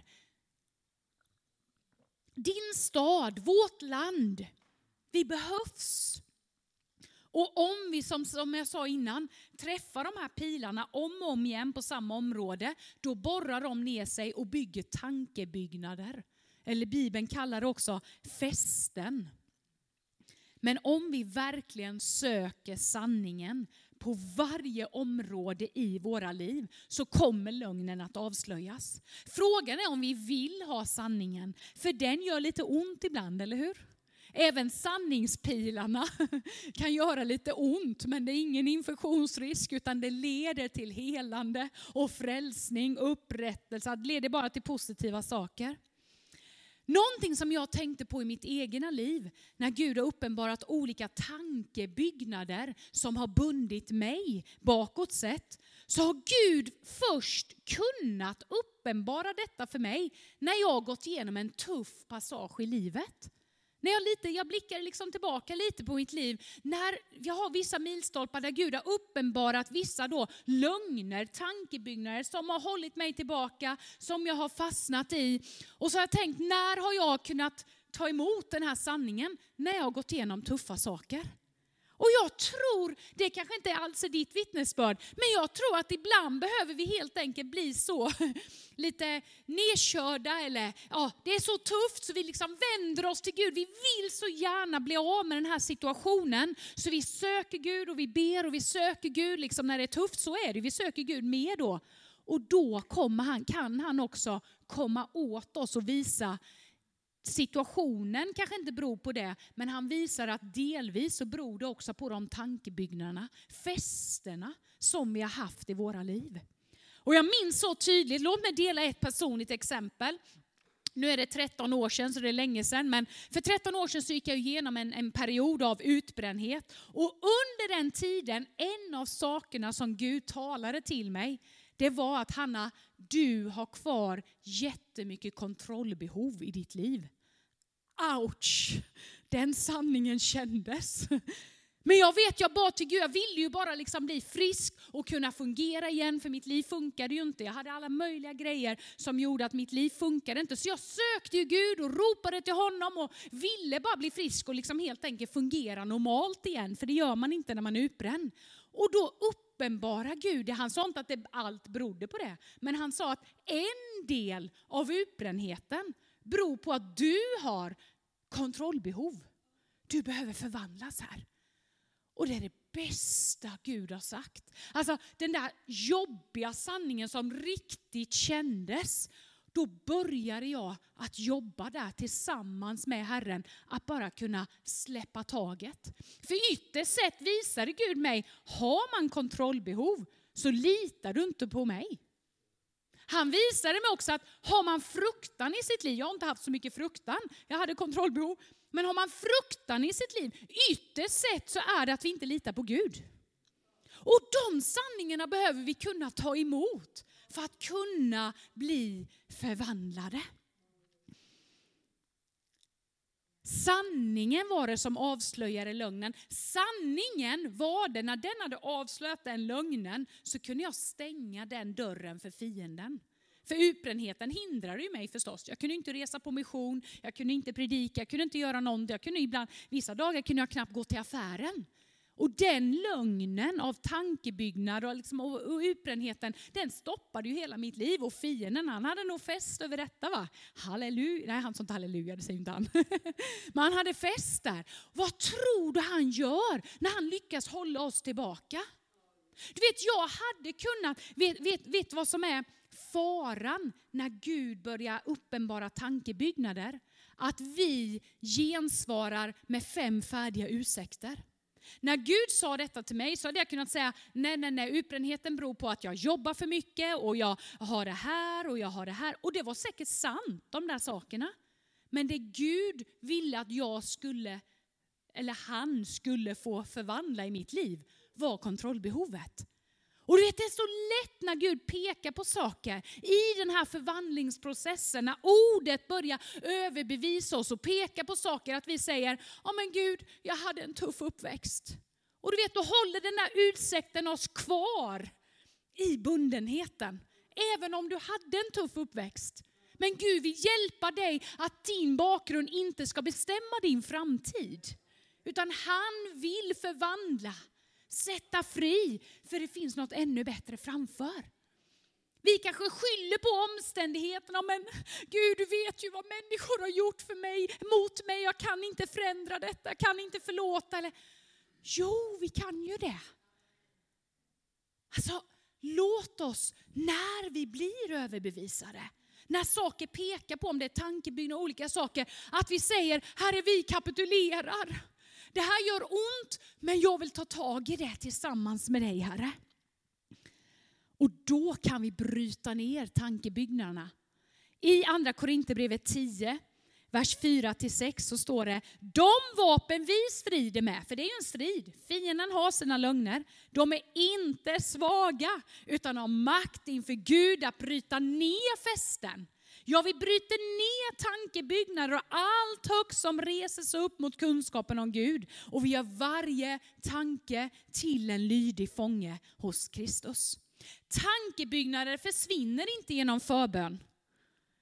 Din stad, vårt land, vi behövs. Och om vi, som, som jag sa innan, träffar de här pilarna om och om igen på samma område, då borrar de ner sig och bygger tankebyggnader. Eller Bibeln kallar det också fästen. Men om vi verkligen söker sanningen på varje område i våra liv, så kommer lögnen att avslöjas. Frågan är om vi vill ha sanningen. För den gör lite ont ibland, eller hur? Även sanningspilarna kan göra lite ont, men det är ingen infektionsrisk, utan det leder till helande och frälsning, upprättelse. Det leder bara till positiva saker. Någonting som jag tänkte på i mitt egna liv, när Gud har uppenbarat olika tankebyggnader som har bundit mig bakåt sett, så har Gud först kunnat uppenbara detta för mig när jag har gått igenom en tuff passage i livet. När jag, lite, jag blickar liksom tillbaka lite på mitt liv, när jag har vissa milstolpar där Gud har uppenbarat vissa då lögner, tankebyggnader som har hållit mig tillbaka, som jag har fastnat i. Och så har jag tänkt, när har jag kunnat ta emot den här sanningen när jag har gått igenom tuffa saker. Och jag tror, det kanske inte alls är ditt vittnesbörd, men jag tror att ibland behöver vi helt enkelt bli så lite nedkörda, eller ja, det är så tufft så vi liksom vänder oss till Gud. Vi vill så gärna bli av med den här situationen, så vi söker Gud och vi ber och vi söker Gud liksom när det är tufft, så är det. Vi söker Gud mer då. Och då kommer han, kan han också komma åt oss och visa. Situationen kanske inte beror på det, men han visar att delvis så beror det också på de tankebyggnaderna, fästena som vi har haft i våra liv. Och jag minns så tydligt, låt mig dela ett personligt exempel. Nu är det tretton år sedan, så det är länge sedan, men för tretton år sedan så gick jag igenom en, en period av utbrändhet. Och under den tiden, en av sakerna som Gud talade till mig, det var att Hanna, du har kvar jättemycket kontrollbehov i ditt liv. Ouch! Den sanningen kändes. Men jag vet, jag bad till Gud, jag ville ju bara liksom bli frisk och kunna fungera igen, för mitt liv funkade ju inte. Jag hade alla möjliga grejer som gjorde att mitt liv funkade inte. Så jag sökte ju Gud och ropade till honom och ville bara bli frisk och liksom helt enkelt fungera normalt igen. För det gör man inte när man är utbränd. Och då uppenbara Gud, han sa inte att det, allt berodde på det. Men han sa att en del av utbrändheten beror på att du har kontrollbehov. Du behöver förvandlas här. Och det är det bästa Gud har sagt. Alltså den där jobbiga sanningen som riktigt kändes. Då började jag att jobba där tillsammans med Herren. Att bara kunna släppa taget. För ytterst sett visade Gud mig, har man kontrollbehov så litar du inte på mig. Han visade mig också att har man fruktan i sitt liv, jag har inte haft så mycket fruktan, jag hade kontrollbehov. Men har man fruktan i sitt liv, ytterst sett så är det att vi inte litar på Gud. Och de sanningarna behöver vi kunna ta emot för att kunna bli förvandlade. Sanningen var det som avslöjade lögnen. Sanningen var det, när den hade avslöjat den lögnen så kunde jag stänga den dörren för fienden. För utbrändheten hindrade ju mig förstås. Jag kunde inte resa på mission, jag kunde inte predika, jag kunde inte göra någonting. Jag kunde ibland, vissa dagar kunde jag knappt gå till affären. Och den lögnen av tankebyggnad och, liksom, och, och utbrändheten, den stoppade ju hela mitt liv. Och fienden, han hade nog fest över detta, va? Halleluja. Nej, han sa inte halleluja, det säger inte han. Men han hade fest där. Vad tror du han gör när han lyckas hålla oss tillbaka? Du vet, jag hade kunnat, vet, vet, vet vad som är faran när Gud börjar uppenbara tankebyggnader? Att vi gensvarar med fem färdiga ursäkter. När Gud sa detta till mig så hade jag kunnat säga nej, nej, nej, utbrändheten beror på att jag jobbar för mycket och jag har det här och jag har det här. Och det var säkert sant, de där sakerna. Men det Gud ville att jag skulle, eller han skulle få förvandla i mitt liv var kontrollbehovet. Och du vet, det är så lätt när Gud pekar på saker i den här förvandlingsprocessen. När ordet börjar överbevisa oss och peka på saker. Att vi säger, ja men Gud, jag hade en tuff uppväxt. Och du vet, då håller den där ursäkten oss kvar i bundenheten. Även om du hade en tuff uppväxt. Men Gud vill hjälpa dig att din bakgrund inte ska bestämma din framtid. Utan han vill förvandla. Sätta fri, för det finns något ännu bättre framför. Vi kanske skyller på omständigheterna, men Gud, du vet ju vad människor har gjort för mig, mot mig. Jag kan inte förändra detta, jag kan inte förlåta. Eller... Jo, vi kan ju det. Alltså, låt oss, när vi blir överbevisade, när saker pekar på, om det är tankebyggnad och olika saker, att vi säger, Herre, vi kapitulerar. Det här gör ont, men jag vill ta tag i det tillsammans med dig, Herre. Och då kan vi bryta ner tankebyggnaderna. I andra Korinthierbrevet tio, vers fyra till sex så står det, de vapen vi strider med, för det är ju en strid. Fienden har sina lögner. De är inte svaga, utan har makt inför Gud att bryta ner fästen. Ja, vi bryter ner tankebyggnader och allt högt som reser sig upp mot kunskapen om Gud. Och vi gör varje tanke till en lydig fånge hos Kristus. Tankebyggnader försvinner inte genom förbön.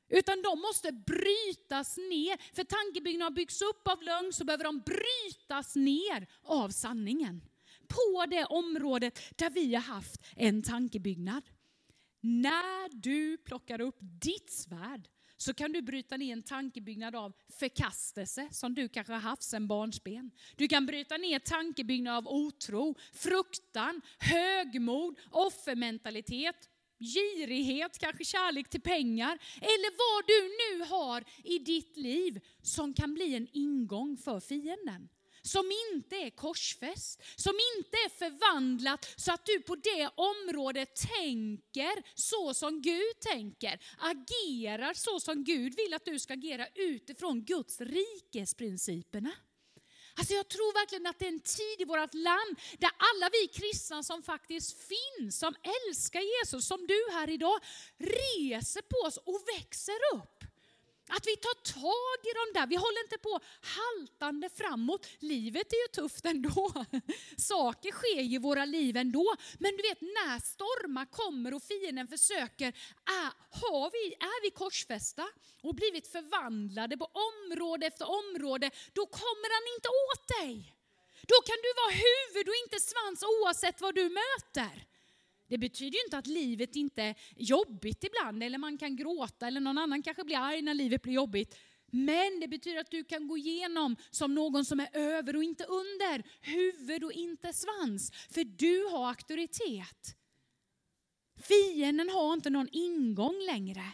Utan de måste brytas ner. För tankebyggnader byggs upp av lögn, så behöver de brytas ner av sanningen. På det området där vi har haft en tankebyggnad. När du plockar upp ditt svärd så kan du bryta ner en tankebyggnad av förkastelse som du kanske har haft sedan barnsben. Du kan bryta ner tankebyggnad av otro, fruktan, högmod, offermentalitet, girighet, kanske kärlek till pengar. Eller vad du nu har i ditt liv som kan bli en ingång för fienden. Som inte är korsfäst, som inte är förvandlat så att du på det området tänker så som Gud tänker. Agerar så som Gud vill att du ska agera utifrån Guds rikesprinciperna. Alltså jag tror verkligen att det är en tid i vårt land där alla vi kristna som faktiskt finns, som älskar Jesus, som du här idag, reser på oss och växer upp. Att vi tar tag i dem där. Vi håller inte på haltande framåt. Livet är ju tufft ändå. Saker sker ju i våra liv ändå. Men du vet, när stormar kommer och fienden försöker, är, har vi, är vi korsfästa och blivit förvandlade på område efter område, då kommer han inte åt dig. Då kan du vara huvud och inte svans oavsett vad du möter. Det betyder ju inte att livet inte är jobbigt ibland, eller man kan gråta, eller någon annan kanske blir arg när livet blir jobbigt. Men det betyder att du kan gå igenom som någon som är över och inte under, huvud och inte svans. För du har auktoritet. Fienden har inte någon ingång längre.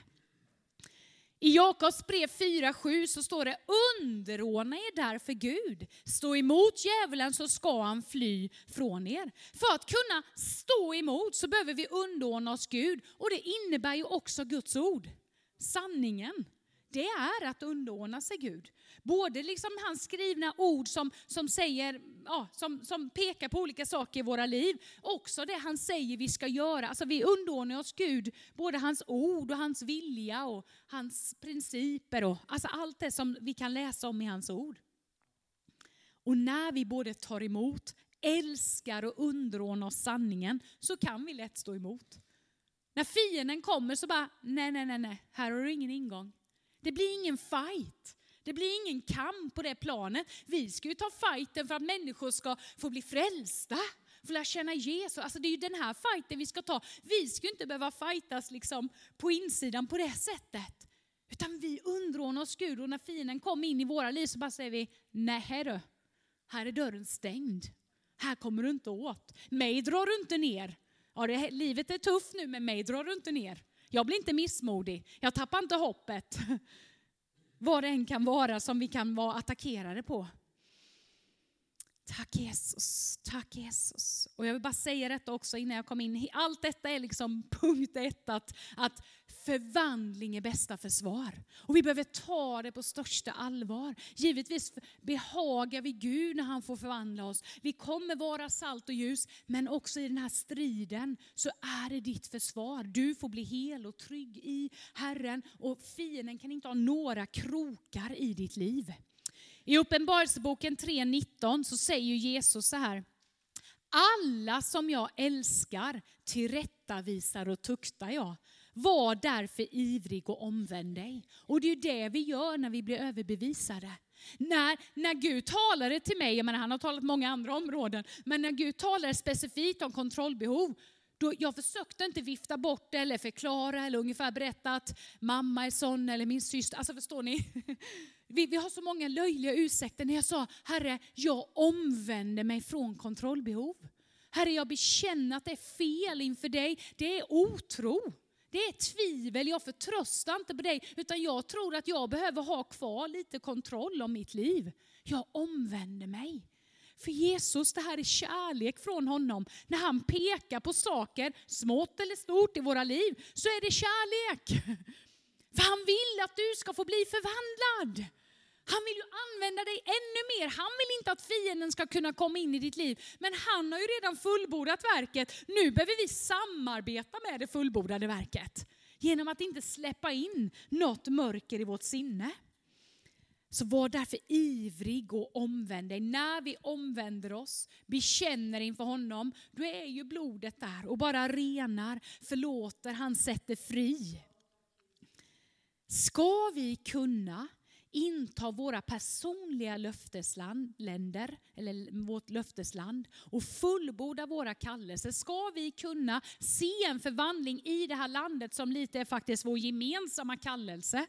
I Jakobs brev fyra sju så står det: underordna er därför Gud. Stå emot djävulen så ska han fly från er. För att kunna stå emot så behöver vi underordna oss Gud. Och det innebär ju också Guds ord. Sanningen. Det är att underordna sig Gud. Både liksom hans skrivna ord som, som, säger, ja, som, som pekar på olika saker i våra liv. Också det han säger vi ska göra. Alltså vi underordnar oss Gud. Både hans ord och hans vilja och hans principer. Och, alltså allt det som vi kan läsa om i hans ord. Och när vi både tar emot, älskar och underordnar oss sanningen, så kan vi lätt stå emot. När fienden kommer så bara, nej, nej, nej, nej. Här har du ingen ingång. Det blir ingen fight. Det blir ingen kamp på det planet. Vi ska ju ta fighten för att människor ska få bli frälsta. Få lära känna Jesus. Alltså det är ju den här fighten vi ska ta. Vi ska ju inte behöva fightas liksom på insidan på det sättet. Utan vi underordnar oss Gud. Och när fienden kommer in i våra liv så bara säger vi, nej herre, här är dörren stängd. Här kommer du inte åt. Mig drar du inte ner. Ja, det, livet är tufft nu, men mig drar du inte ner. Jag blir inte missmodig. Jag tappar inte hoppet. Vad det än kan vara som vi kan vara attackerade på. Tack Jesus, tack Jesus. Och jag vill bara säga detta också innan jag kom in. Allt detta är liksom punkt ett, att, att förvandling är bästa försvar. Och vi behöver ta det på största allvar. Givetvis behagar vi Gud när han får förvandla oss. Vi kommer vara salt och ljus, men också i den här striden så är det ditt försvar. Du får bli hel och trygg i Herren, och fienden kan inte ha några krokar i ditt liv. I Uppenbarelseboken tre nitton så säger Jesus så här: alla som jag älskar tillrättavisar och tuktar jag. Var därför ivrig och omvänd dig. Och det är ju det vi gör när vi blir överbevisade. När, när Gud talade till mig, jag menar, han har talat många andra områden, men när Gud talade specifikt om kontrollbehov, då jag försökte inte vifta bort det eller förklara eller ungefär berätta att mamma är sån eller min syster. Alltså förstår ni? Vi, vi har så många löjliga ursäkter när jag sa, Herre, jag omvänder mig från kontrollbehov. Herre, jag bekänner att det är fel inför dig. Det är otro. Det är tvivel. Jag förtröstar inte på dig, utan jag tror att jag behöver ha kvar lite kontroll om mitt liv. Jag omvänder mig. För Jesus, det här är kärlek från honom. När han pekar på saker, smått eller stort i våra liv, så är det kärlek. För han vill att du ska få bli förvandlad. Han vill ju använda dig ännu mer. Han vill inte att fienden ska kunna komma in i ditt liv. Men han har ju redan fullbordat verket. Nu behöver vi samarbeta med det fullbordade verket. Genom att inte släppa in något mörker i vårt sinne. Så var därför ivrig och omvänd dig. När vi omvänder oss, bekänner inför honom, då är ju blodet där och bara renar, förlåter, han sätter fri. ska vi kunna inta våra personliga löftesländer, eller vårt löftesland, och fullborda våra kallelser, ska vi kunna se en förvandling i det här landet som lite är faktiskt vår gemensamma kallelse,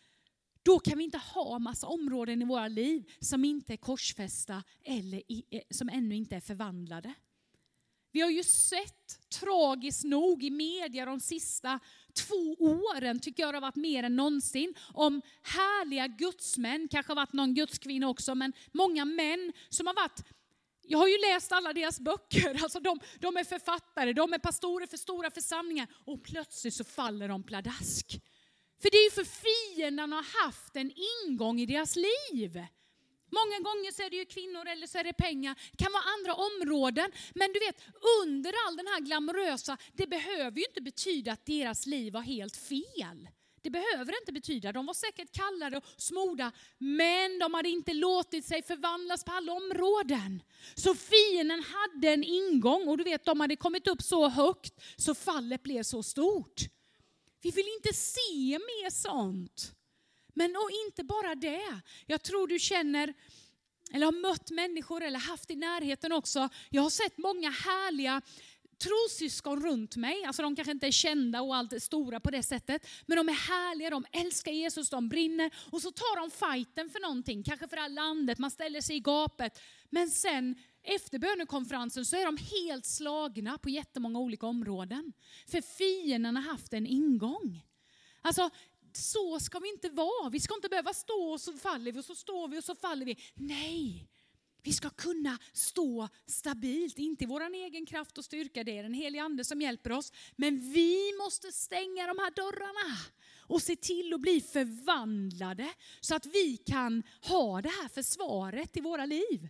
då kan vi inte ha massa områden i våra liv som inte är korsfästa eller i, som ännu inte är förvandlade. Vi har ju sett tragiskt nog i media de sista två åren, tycker jag det har varit mer än någonsin, om härliga gudsmän, kanske har varit någon gudskvinna också, men många män som har varit, jag har ju läst alla deras böcker, alltså de, de är författare, de är pastorer för stora församlingar, och plötsligt så faller de pladask. För det är ju för fienden har haft en ingång i deras liv. Många gånger så är det ju kvinnor eller så är det pengar. Det kan vara andra områden. Men du vet, under all den här glamorösa, det behöver ju inte betyda att deras liv var helt fel. Det behöver inte betyda. De var säkert kallade och smorda, men de hade inte låtit sig förvandlas på alla områden. Så fienden hade en ingång, och du vet, de hade kommit upp så högt så fallet blev så stort. Vi vill inte se mer sånt. Men och inte bara det. Jag tror du känner, eller har mött människor eller haft i närheten också. Jag har sett många härliga trossyskon runt mig. Alltså de kanske inte är kända och allt är stora på det sättet. Men de är härliga, de älskar Jesus, de brinner. Och så tar de fighten för någonting. Kanske för det här landet, man ställer sig i gapet. Men sen efter bönekonferensen så är de helt slagna på jättemånga olika områden. För fienden har haft en ingång. Alltså så ska vi inte vara. Vi ska inte behöva stå och så faller vi och så står vi och så faller vi. Nej, vi ska kunna stå stabilt. Inte i vår egen kraft och styrka. Det är den helige ande som hjälper oss. Men vi måste stänga de här dörrarna. Och se till att bli förvandlade. Så att vi kan ha det här försvaret i våra liv.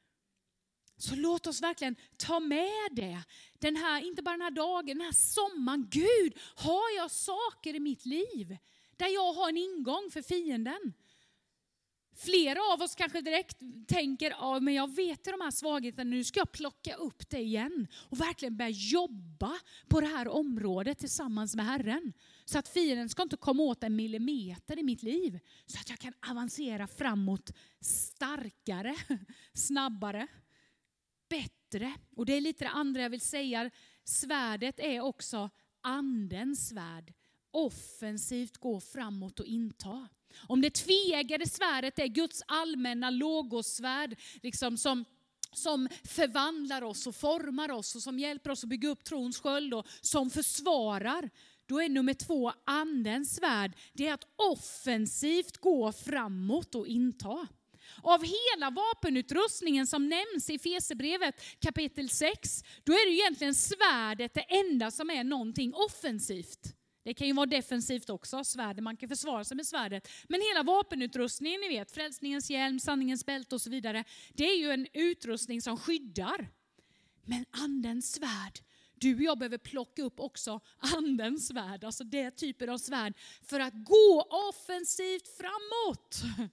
Så låt oss verkligen ta med det. Den här, inte bara den här dagen, den här sommaren. Gud, har jag saker i mitt liv där jag har en ingång för fienden? Flera av oss kanske direkt tänker, ja, men jag vet i de här svagheterna, nu ska jag plocka upp det igen. Och verkligen börja jobba på det här området tillsammans med Herren. Så att fienden ska inte komma åt en millimeter i mitt liv. Så att jag kan avancera framåt starkare, snabbare, bättre. Och det är lite det andra jag vill säga. Svärdet är också andens svärd. Offensivt gå framåt och inta. Om det tveeggade svärdet är Guds allmänna logosvärd, liksom som, som förvandlar oss och formar oss och som hjälper oss att bygga upp trons sköld och som försvarar, då är nummer två andens svärd. Det är att offensivt gå framåt och inta. Av hela vapenutrustningen som nämns i Efesierbrevet kapitel sex, då är det egentligen svärdet det enda som är någonting offensivt. Det kan ju vara defensivt också, svärdet, man kan försvara sig med svärdet. Men hela vapenutrustningen, ni vet, frälsningens hjälm, sanningens bälte och så vidare, det är ju en utrustning som skyddar. Men andens svärd, du och jag behöver plocka upp också andens svärd, alltså det typen av svärd, för att gå offensivt framåt.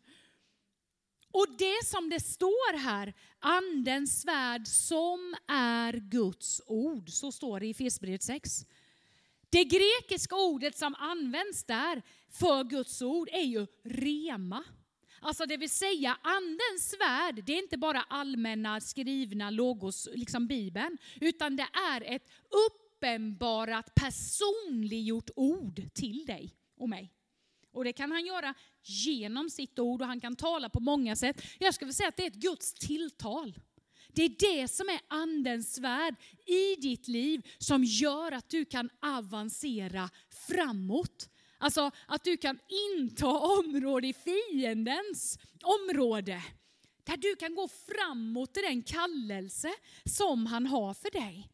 Och det som det står här, andens svärd som är Guds ord, så står det i Efesierbrevet sex. Det grekiska ordet som används där för Guds ord är ju rema. Alltså det vill säga andens svärd, det är inte bara allmänna skrivna logos, liksom Bibeln, utan det är ett uppenbarat personliggjort ord till dig och mig. Och det kan han göra genom sitt ord och han kan tala på många sätt. Jag skulle säga att det är ett Guds tilltal. Det är det som är andens svärd i ditt liv som gör att du kan avancera framåt. Alltså att du kan inta område i fiendens område. Där du kan gå framåt i den kallelse som han har för dig.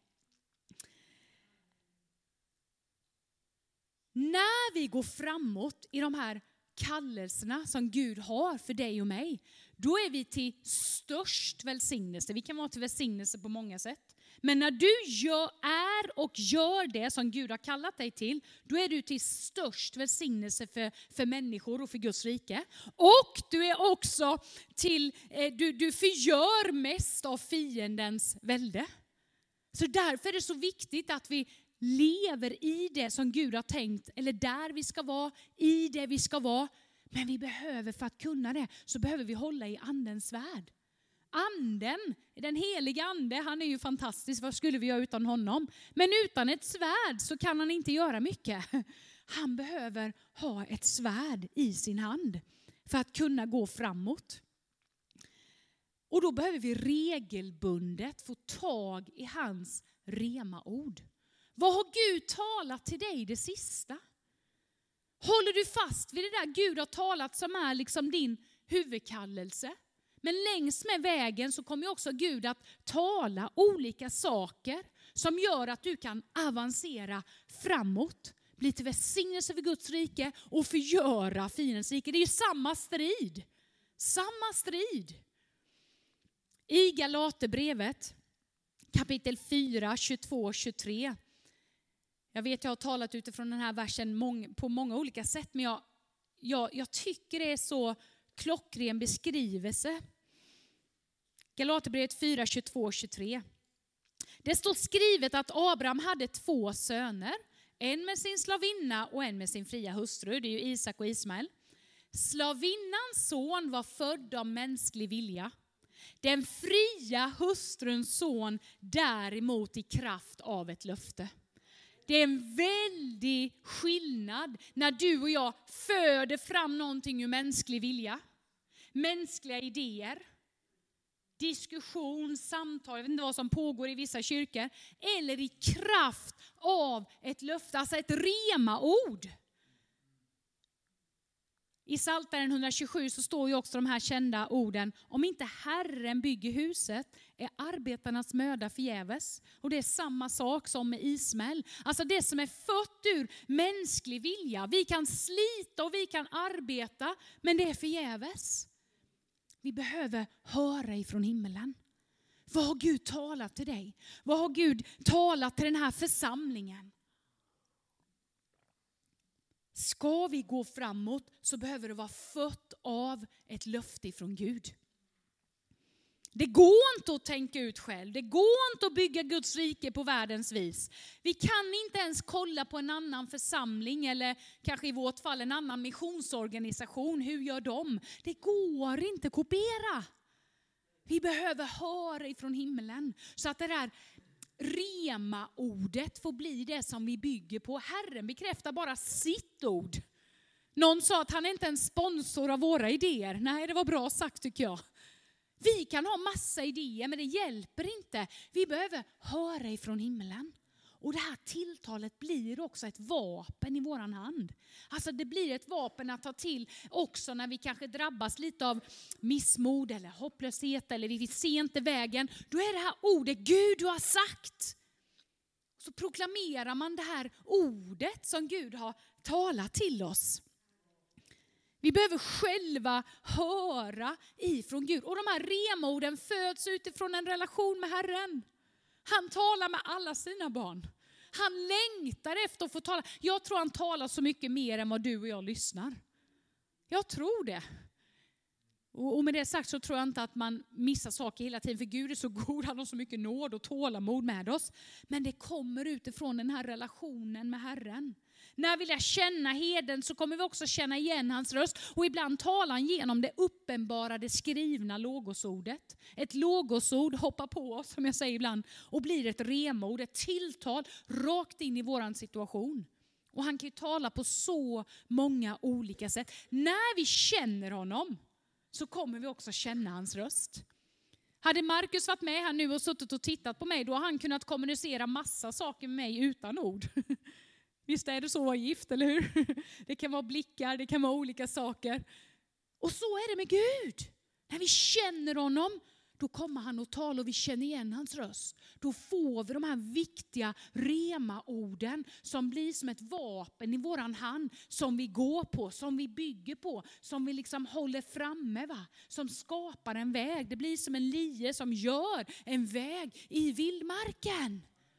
När vi går framåt i de här kallelserna som Gud har för dig och mig, då är vi till störst välsignelse. Vi kan vara till välsignelse på många sätt. Men när du gör, är och gör det som Gud har kallat dig till, då är du till störst välsignelse för, för människor och för Guds rike. Och du är också till, du, du förgör mest av fiendens välde. Så därför är det så viktigt att vi lever i det som Gud har tänkt, eller där vi ska vara, i det vi ska vara. Men vi behöver, för att kunna det, så behöver vi hålla i andens värld. Anden, den heliga ande, han är ju fantastisk. Vad skulle vi göra utan honom? Men utan ett svärd så kan han inte göra mycket. Han behöver ha ett svärd i sin hand för att kunna gå framåt. Och då behöver vi regelbundet få tag i hans rema-ord. Vad har Gud talat till dig det sista? Håller du fast vid det där Gud har talat som är liksom din huvudkallelse? Men längs med vägen så kommer också Gud att tala olika saker som gör att du kan avancera framåt. Bli till välsignelse för Guds rike och förgöra fiendens rike. Det är ju samma strid. Samma strid. I Galaterbrevet kapitel fyra, tjugotvå och tjugotre. Jag vet jag har talat utifrån den här versen mång, på många olika sätt. Men jag, jag, jag tycker det är så klockren beskrivelse. Galaterbrevet fyra, tjugotvå och tjugotre. Det står skrivet att Abraham hade två söner. En med sin slavinna och en med sin fria hustru. Det är ju Isak och Ismael. Slavinnans son var född av mänsklig vilja. Den fria hustruns son däremot i kraft av ett löfte. Det är en väldig skillnad när du och jag föder fram någonting ur mänsklig vilja. Mänskliga idéer. Diskussion, samtal, jag vet inte vad som pågår i vissa kyrkor. Eller i kraft av ett löfte, alltså ett rema-ord. I Psaltaren etthundratjugosju så står ju också de här kända orden. Om inte Herren bygger huset är arbetarnas möda förgäves. Och det är samma sak som med Ismael. Alltså det som är fött ur mänsklig vilja. Vi kan slita och vi kan arbeta, men det är förgäves. Vi behöver höra ifrån himmelen. Vad har Gud talat till dig? Vad har Gud talat till den här församlingen? Ska vi gå framåt så behöver det vara fött av ett löfte från Gud. Det går inte att tänka ut själv. Det går inte att bygga Guds rike på världens vis. Vi kan inte ens kolla på en annan församling eller kanske i vårt fall en annan missionsorganisation. Hur gör de? Det går inte att kopiera. Vi behöver höra ifrån himlen så att det där rema-ordet får bli det som vi bygger på. Herren bekräftar bara sitt ord. Någon sa att han är inte en sponsor av våra idéer. Nej, det var bra sagt tycker jag. Vi kan ha massa idéer men det hjälper inte. Vi behöver höra ifrån himlen. Och det här tilltalet blir också ett vapen i våran hand. Alltså det blir ett vapen att ta till också när vi kanske drabbas lite av missmod eller hopplöshet eller vi ser inte vägen. Då är det här ordet Gud du har sagt. Så proklamerar man det här ordet som Gud har talat till oss. Vi behöver själva höra ifrån Gud. Och de här rema-orden föds utifrån en relation med Herren. Han talar med alla sina barn. Han längtar efter att få tala. Jag tror han talar så mycket mer än vad du och jag lyssnar. Jag tror det. Och med det sagt så tror jag inte att man missar saker hela tiden. För Gud är så god, han har så mycket nåd och tålamod med oss. Men det kommer utifrån den här relationen med Herren. När vi lär känna herden så kommer vi också känna igen hans röst. Och ibland talar han genom det uppenbarade skrivna logosordet. Ett logosord hoppar på oss som jag säger ibland. Och blir ett remord, ett tilltal rakt in i våran situation. Och han kan ju tala på så många olika sätt. När vi känner honom så kommer vi också känna hans röst. Hade Marcus varit med här nu och suttit och tittat på mig, då har han kunnat kommunicera massa saker med mig utan ord. Visst är det så att vara gift, eller hur? Det kan vara blickar, det kan vara olika saker. Och så är det med Gud. När vi känner honom, då kommer han att tala och vi känner igen hans röst. Då får vi de här viktiga rema-orden som blir som ett vapen i våran hand. Som vi går på, som vi bygger på, som vi liksom håller framme. Va? Som skapar en väg. Det blir som en lie som gör en väg i vildmarken.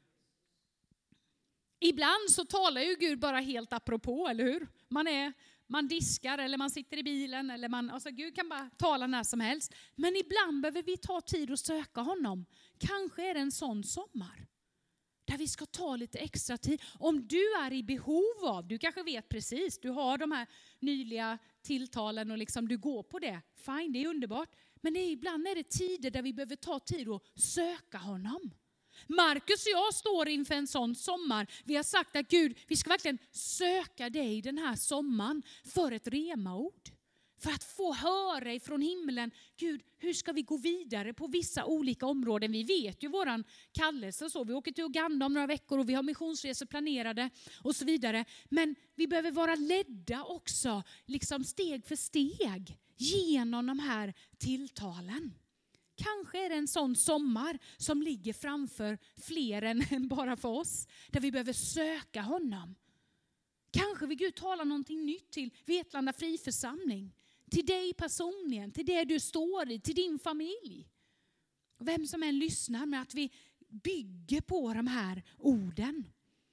Ibland så talar ju Gud bara helt apropå, eller hur? Man, är, man diskar eller man sitter i bilen. Eller man, alltså Gud kan bara tala när som helst. Men ibland behöver vi ta tid och söka honom. Kanske är det en sån sommar. Där vi ska ta lite extra tid. Om du är i behov av, du kanske vet precis, du har de här nyliga tilltalen och liksom du går på det. Fine, det är underbart. Men det är, ibland är det tider där vi behöver ta tid och söka honom. Markus och jag står inför en sån sommar. Vi har sagt att Gud, vi ska verkligen söka dig den här sommaren för ett remaord. För att få höra ifrån himlen, Gud, hur ska vi gå vidare på vissa olika områden? Vi vet ju våran kallelse, så vi åker till Uganda om några veckor och vi har missionsresor planerade och så vidare. Men vi behöver vara ledda också, liksom steg för steg, genom de här tilltalen. Kanske är det en sån sommar som ligger framför fler än bara för oss, där vi behöver söka honom. Kanske vill Gud tala någonting nytt till Vetlanda friförsamling. Till dig personligen, till det du står i, till din familj. Vem som än lyssnar, med att vi bygger på de här orden.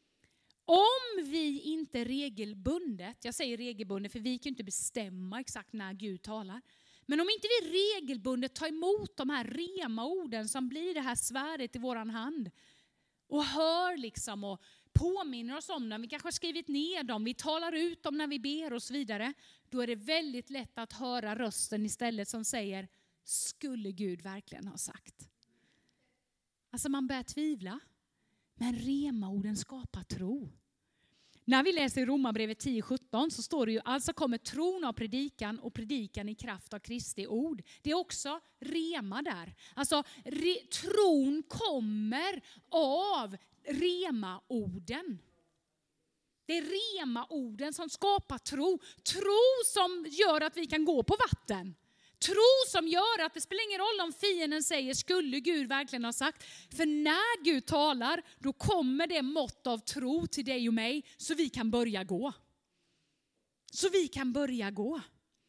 Om vi inte regelbundet, jag säger regelbundet för vi kan inte bestämma exakt när Gud talar. Men om inte vi regelbundet tar emot de här rema-orden som blir det här svärdet i våran hand. Och hör liksom och påminner oss om dem, vi kanske har skrivit ner dem, vi talar ut dem när vi ber och så vidare. Då är det väldigt lätt att höra rösten istället som säger, skulle Gud verkligen ha sagt? Alltså man börjar tvivla. Men rema-orden skapar tro. När vi läser i Romarbrevet tio sjutton så står det ju, alltså kommer tron av predikan och predikan i kraft av Kristi ord. Det är också rema där. Alltså re, tron kommer av rema-orden. Det är rema-orden som skapar tro. Tro som gör att vi kan gå på vatten. Tro som gör att det spelar ingen roll om fienden säger, skulle Gud verkligen ha sagt? För när Gud talar, då kommer det mått av tro till dig och mig så vi kan börja gå. Så vi kan börja gå.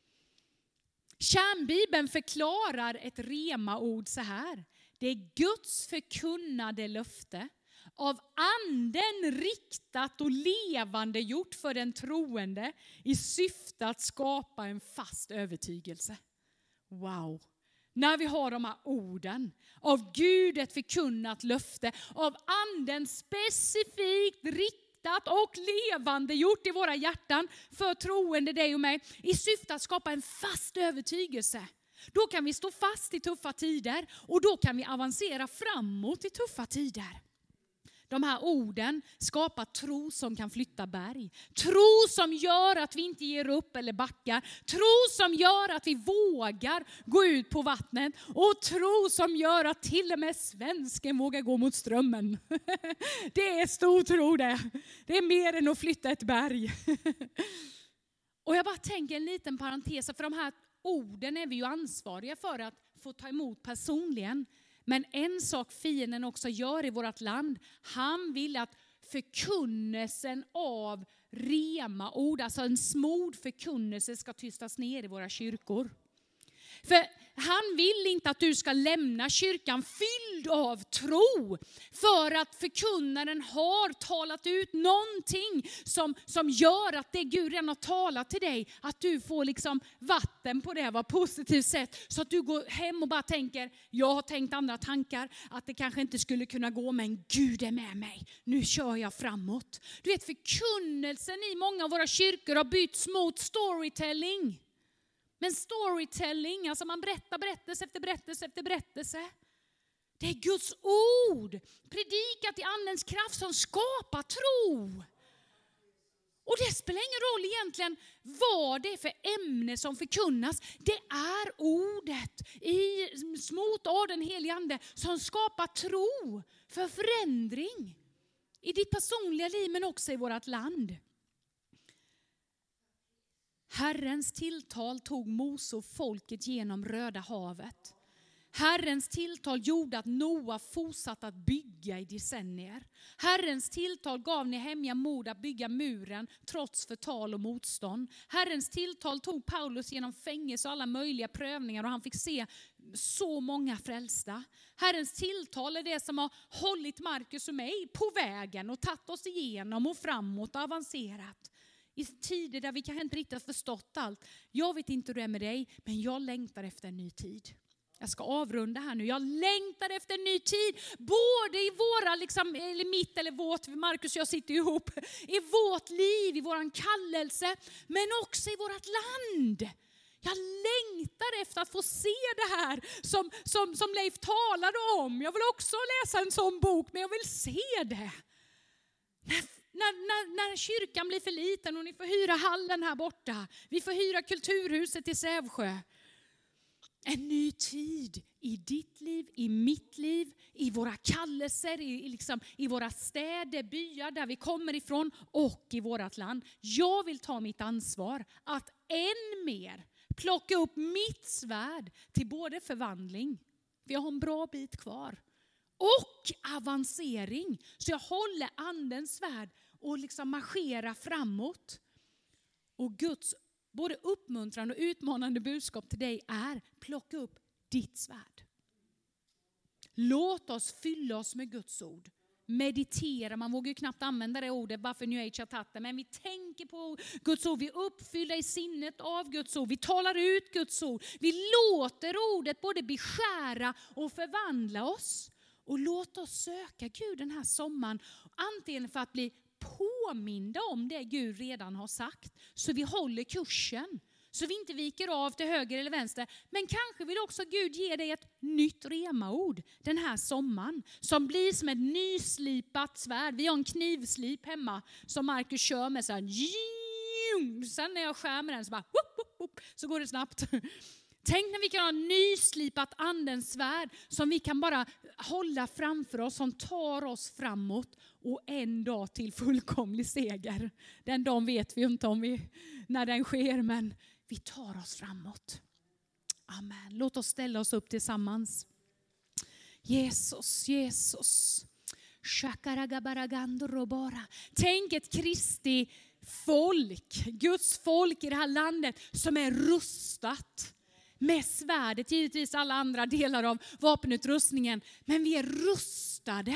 Kärnbibeln förklarar ett rema-ord så här. Det är Guds förkunnade löfte, av anden riktat och levande gjort för den troende i syfte att skapa en fast övertygelse. Wow. När vi har de här orden, av Gud ett förkunnat löfte, av anden specifikt riktat och levande gjort i våra hjärtan för troende dig och mig, i syfte att skapa en fast övertygelse. Då kan vi stå fast i tuffa tider och då kan vi avancera framåt i tuffa tider. De här orden skapar tro som kan flytta berg. Tro som gör att vi inte ger upp eller backar. Tro som gör att vi vågar gå ut på vattnet. Och tro som gör att till och med svensken vågar gå mot strömmen. Det är stor tro det. Det är mer än att flytta ett berg. Och jag bara tänker en liten parentes. För de här orden är vi ju ansvariga för att få ta emot personligen. Men en sak fienden också gör i vårt land, han vill att förkunnelsen av rema-ord, alltså en smord förkunnelse, ska tystas ner i våra kyrkor. För han vill inte att du ska lämna kyrkan fylld av tro, för att förkunnaren har talat ut någonting som, som gör att det Gud redan har talat till dig, att du får liksom vatten på det på positivt sätt, så att du går hem och bara tänker, jag har tänkt andra tankar, att det kanske inte skulle kunna gå, men Gud är med mig, nu kör jag framåt. Du vet, förkunnelsen i många av våra kyrkor har bytts mot storytelling. Men storytelling, alltså man berättar berättelse efter berättelse efter berättelse. Det är Guds ord, predikat i andens kraft, som skapar tro. Och det spelar ingen roll egentligen vad det är för ämne som förkunnas. Det är ordet i smort av den helige ande som skapar tro för förändring i ditt personliga liv, men också i vårt land. Herrens tilltal tog Mose och folket genom Röda havet. Herrens tilltal gjorde att Noa fortsatte att bygga i decennier. Herrens tilltal gav Nehemja mod att bygga muren trots förtal och motstånd. Herrens tilltal tog Paulus genom fängelse och alla möjliga prövningar, och han fick se så många frälsta. Herrens tilltal är det som har hållit Markus och mig på vägen och tagit oss igenom och framåt och avancerat. I tider där vi kanske inte riktigt har förstått allt. Jag vet inte hur det är med dig, men jag längtar efter en ny tid. Jag ska avrunda här nu. Jag längtar efter en ny tid. Både i våra, liksom, eller mitt eller vårt, Markus och jag sitter ihop. I vårt liv, i våran kallelse. Men också i vårt land. Jag längtar efter att få se det här som, som, som Leif talade om. Jag vill också läsa en sån bok, men jag vill se det. När, när, när, när kyrkan blir för liten och ni får hyra hallen här borta. Vi får hyra kulturhuset i Sävsjö. En ny tid i ditt liv, i mitt liv, i våra kallelser, i, liksom, i våra städer, byar där vi kommer ifrån och i vårt land. Jag vill ta mitt ansvar att än mer plocka upp mitt svärd till både förvandling, för jag har en bra bit kvar, och avancering. Så jag håller andens svärd och liksom marscherar framåt. Och Guds både uppmuntrande och utmanande budskap till dig är: plocka upp ditt svärd. Låt oss fylla oss med Guds ord. Meditera, man vågar ju knappt använda det ordet bara för New Age har tagit det. Men vi tänker på Guds ord, vi uppfyller i sinnet av Guds ord. Vi talar ut Guds ord. Vi låter ordet både beskära och förvandla oss. Och låt oss söka Gud den här sommaren. Antingen för att bli påminda om det Gud redan har sagt, så vi håller kursen, så vi inte viker av till höger eller vänster. Men kanske vill också Gud ge dig ett nytt remaord den här sommaren, som blir som ett nyslipat svärd. Vi har en knivslip hemma som Markus kör med så här. Sen när jag skär med den så bara whoop, whoop, whoop, så går det snabbt. Tänk när vi kan ha nyslipat andens svärd som vi kan bara hålla framför oss, som tar oss framåt och en dag till fullkomlig seger. Den dagen vet vi inte om vi, när den sker, men vi tar oss framåt. Amen. Låt oss ställa oss upp tillsammans. Jesus, Jesus. Tänk ett Kristi folk, Guds folk i det här landet som är rustat. Med svärdet, givetvis alla andra delar av vapenutrustningen. Men vi är rustade.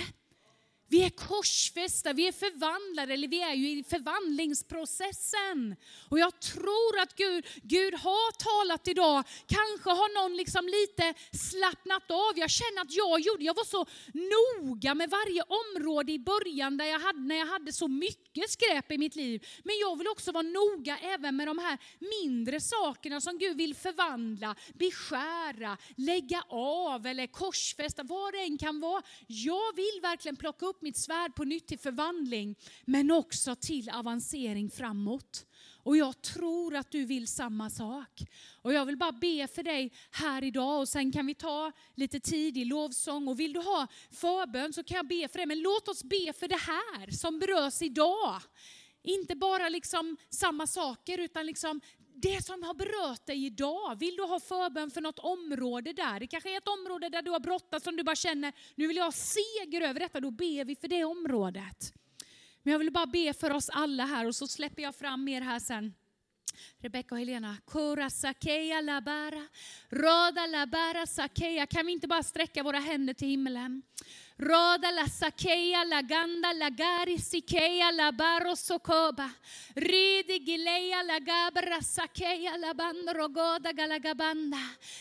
Vi är korsfästa, vi är förvandlade, eller vi är ju i förvandlingsprocessen. Och jag tror att Gud, Gud har talat idag. Kanske har någon liksom lite slappnat av. Jag känner att jag gjorde, jag var så noga med varje område i början där jag hade, när jag hade så mycket skräp i mitt liv. Men jag vill också vara noga även med de här mindre sakerna som Gud vill förvandla, beskära, lägga av eller korsfästa, vad det än kan vara. Jag vill verkligen plocka upp mitt svärd på nytt till förvandling, men också till avancering framåt. Och jag tror att du vill samma sak. Och jag vill bara be för dig här idag, och sen kan vi ta lite tid i lovsång. Och vill du ha förbön så kan jag be för dig, men låt oss be för det här som berörs idag. Inte bara liksom samma saker, utan liksom det som har berört dig idag. Vill du ha förbön för något område där? Det kanske är ett område där du har brottats som du bara känner, nu vill jag ha seger över detta. Då ber vi för det området. Men jag vill bara be för oss alla här, och så släpper jag fram er här sen. Rebecca och Helena. Kora sakeya labara. Rada labara sakeya. Kan vi inte bara sträcka våra händer till himlen? Roda la sakeya la ganda la gari sikeya la baro sokoba. Ridi gileya la gabra sakeya la bandro goda galagabanda.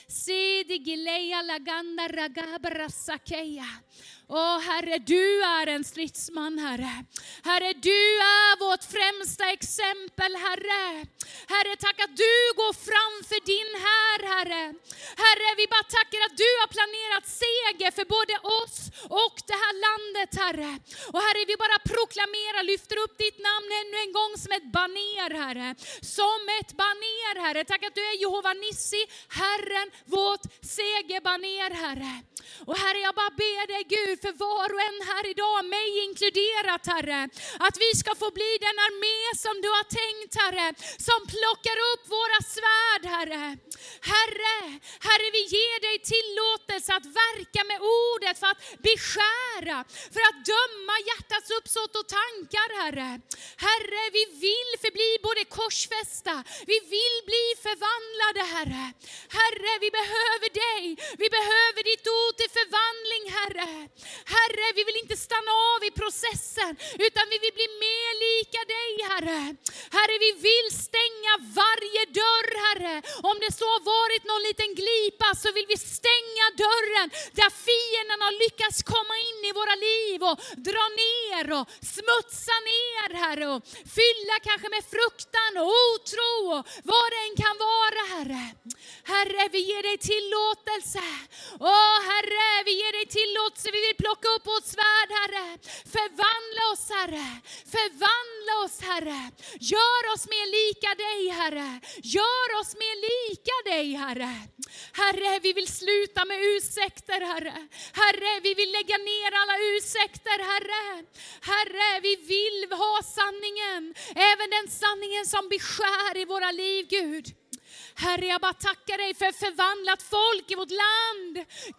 Sidi gileya la ganda ragabra sakeya. Åh Herre, du är en stridsman, Herre. Herre, du är vårt främsta exempel, Herre. Herre, tack att du går framför din här, Herre. Herre, vi bara tackar att du har planerat seger för både oss och det här landet, Herre. Och Herre, vi bara proklamerar, lyfter upp ditt namn ännu en gång som ett baner, Herre. Som ett baner, Herre. Tack att du är Jehova Nissi, Herren, vårt segerbaner, Herre. Och Herre, jag bara ber dig, Gud, för var och en här idag, mig inkluderat, Herre, att vi ska få bli den armé som du har tänkt, Herre, som plockar upp våra svärd, Herre. Herre, Herre, vi ger dig tillåtelse att verka med ordet för att beskära, för att döma hjärtats uppsåt och tankar, Herre. Herre, vi vill förbli både korsfästa, vi vill bli förvandlade, Herre. Herre, vi behöver dig, vi behöver ditt ord till förvandling, Herre. Herre, vi vill inte stanna av i processen, utan vi vill bli mer lika dig, Herre. Herre, vi vill stänga varje dörr, Herre, Herre, om det så har varit någon liten glipa så vill vi stänga dörren där fienden har lyckats komma in i våra liv och dra ner och smutsa ner, Herre, och fylla kanske med fruktan och otro och vad det än kan vara, Herre. Herre, vi ger dig tillåtelse. Åh, Herre, vi ger dig tillåtelse. Vi vill plocka upp vårt svärd, Herre. Förvandla oss, Herre. Förvandla oss, Herre. Gör oss mer lika dig, Herre. Gör oss mer lika dig, Herre. Herre, vi vill sluta med ursäkter, Herre. Herre, vi vill lägga ner alla ursäkter, Herre. Herre, vi vill ha sanningen. Även den sanningen som beskär i våra liv, Gud. Herre, jag bara tackar dig för förvandlat folk i vårt land.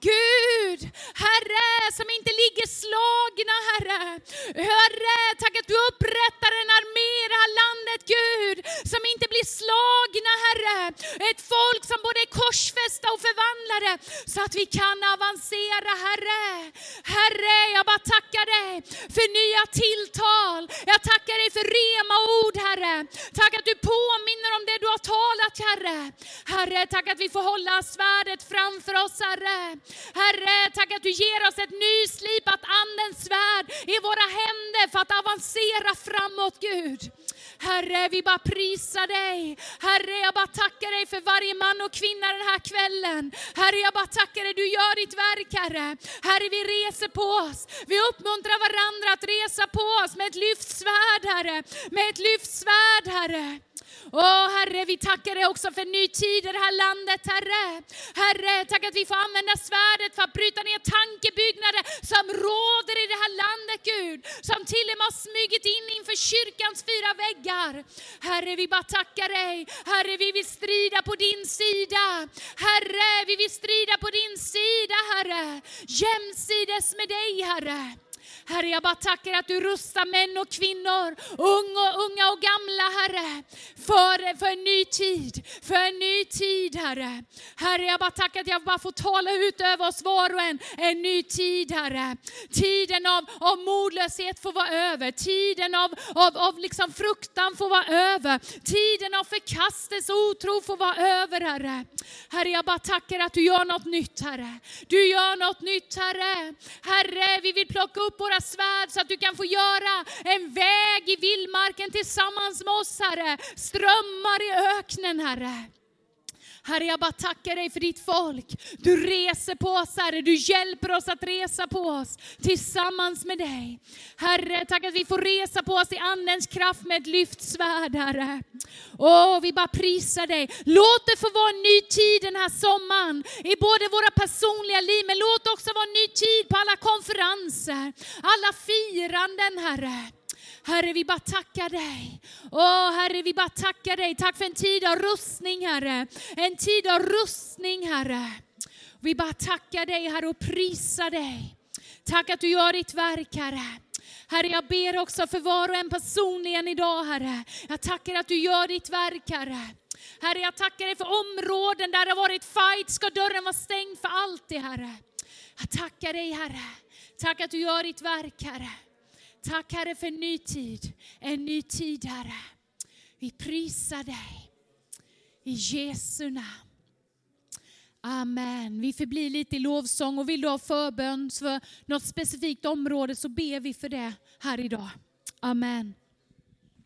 Gud, Herre, som inte ligger slagna, Herre. Herre, tack att du upprättar en armé i det här landet, Gud, som inte blir slagna, Herre. Ett folk som både är korsfästa och förvandlade, så att vi kan avancera, Herre. Herre, jag bara tackar dig för nya tilltal. Jag tackar dig för rema ord, Herre. Tack att du påminner om det du har talat, Herre. Herre, tack att vi får hålla svärdet framför oss, Herre. Herre, tack att du ger oss ett nyslipat andens svärd i våra händer för att avancera framåt, Gud. Herre, vi bara prisar dig. Herre, jag bara tackar dig för varje man och kvinna den här kvällen. Herre, jag bara tackar dig, du gör ditt verk, Herre. Herre, vi reser på oss. Vi uppmuntrar varandra att resa på oss med ett lyftsvärd, Herre. Med ett lyftsvärd, Herre. Åh, Herre, vi tackar dig också för ny tid i det här landet, Herre. Herre, tack att vi får använda svärdet för att bryta ner tankebyggnader som råder i det här landet, Gud. Som till och med har smugit in inför kyrkans fyra väggar. Herre, vi bara tackar dig. Herre, vi vill strida på din sida. Herre, vi vill strida på din sida, Herre. Jämsides med dig, Herre. Herre, jag bara tackar att du rustar män och kvinnor, unga och, unga och gamla, Herre, för, för en ny tid, för en ny tid, Herre. Herre, jag bara tackar att jag bara får tala ut över oss var och en, en ny tid, Herre. Tiden av, av modlöshet får vara över, tiden av, av, av liksom fruktan får vara över, tiden av förkastelse och otro får vara över, Herre. Herre, jag bara tackar att du gör något nytt, Herre. Du gör något nytt, Herre. Herre, vi vill plocka upp våra svärd så att du kan få göra en väg i vildmarken tillsammans med oss, Herre. Strömmar i öknen, Herre. Herre, jag bara tackar dig för ditt folk. Du reser på oss, Herre. Du hjälper oss att resa på oss tillsammans med dig. Herre, tack att vi får resa på oss i andens kraft med ett lyftsvärd, Herre. Åh, vi bara prisar dig. Låt det få vara en ny tid den här sommaren i både våra personliga liv, men låt också vara en ny tid på alla konferenser, alla firanden, Herre. Herre, vi bara tackar dig. Åh, Herre, vi bara tackar dig. Tack för en tid av rustning, Herre. En tid av rustning, Herre. Vi bara tackar dig, Herre, och prisar dig. Tack att du gör ditt verk, Herre. Herre, jag ber också för var och en personligen idag, Herre. Jag tackar att du gör ditt verk, Herre. Herre, jag tackar dig för områden där det har varit fight. Ska dörren vara stängd för alltid, Herre. Jag tackar dig, Herre. Tack att du gör ditt verk, Herre. Tack, Herre, för en ny tid. En ny tid, Herre. Vi prisar dig. I Jesu namn. Amen. Vi förblir lite i lovsång, och vill du ha förbön för något specifikt område så ber vi för det här idag. Amen.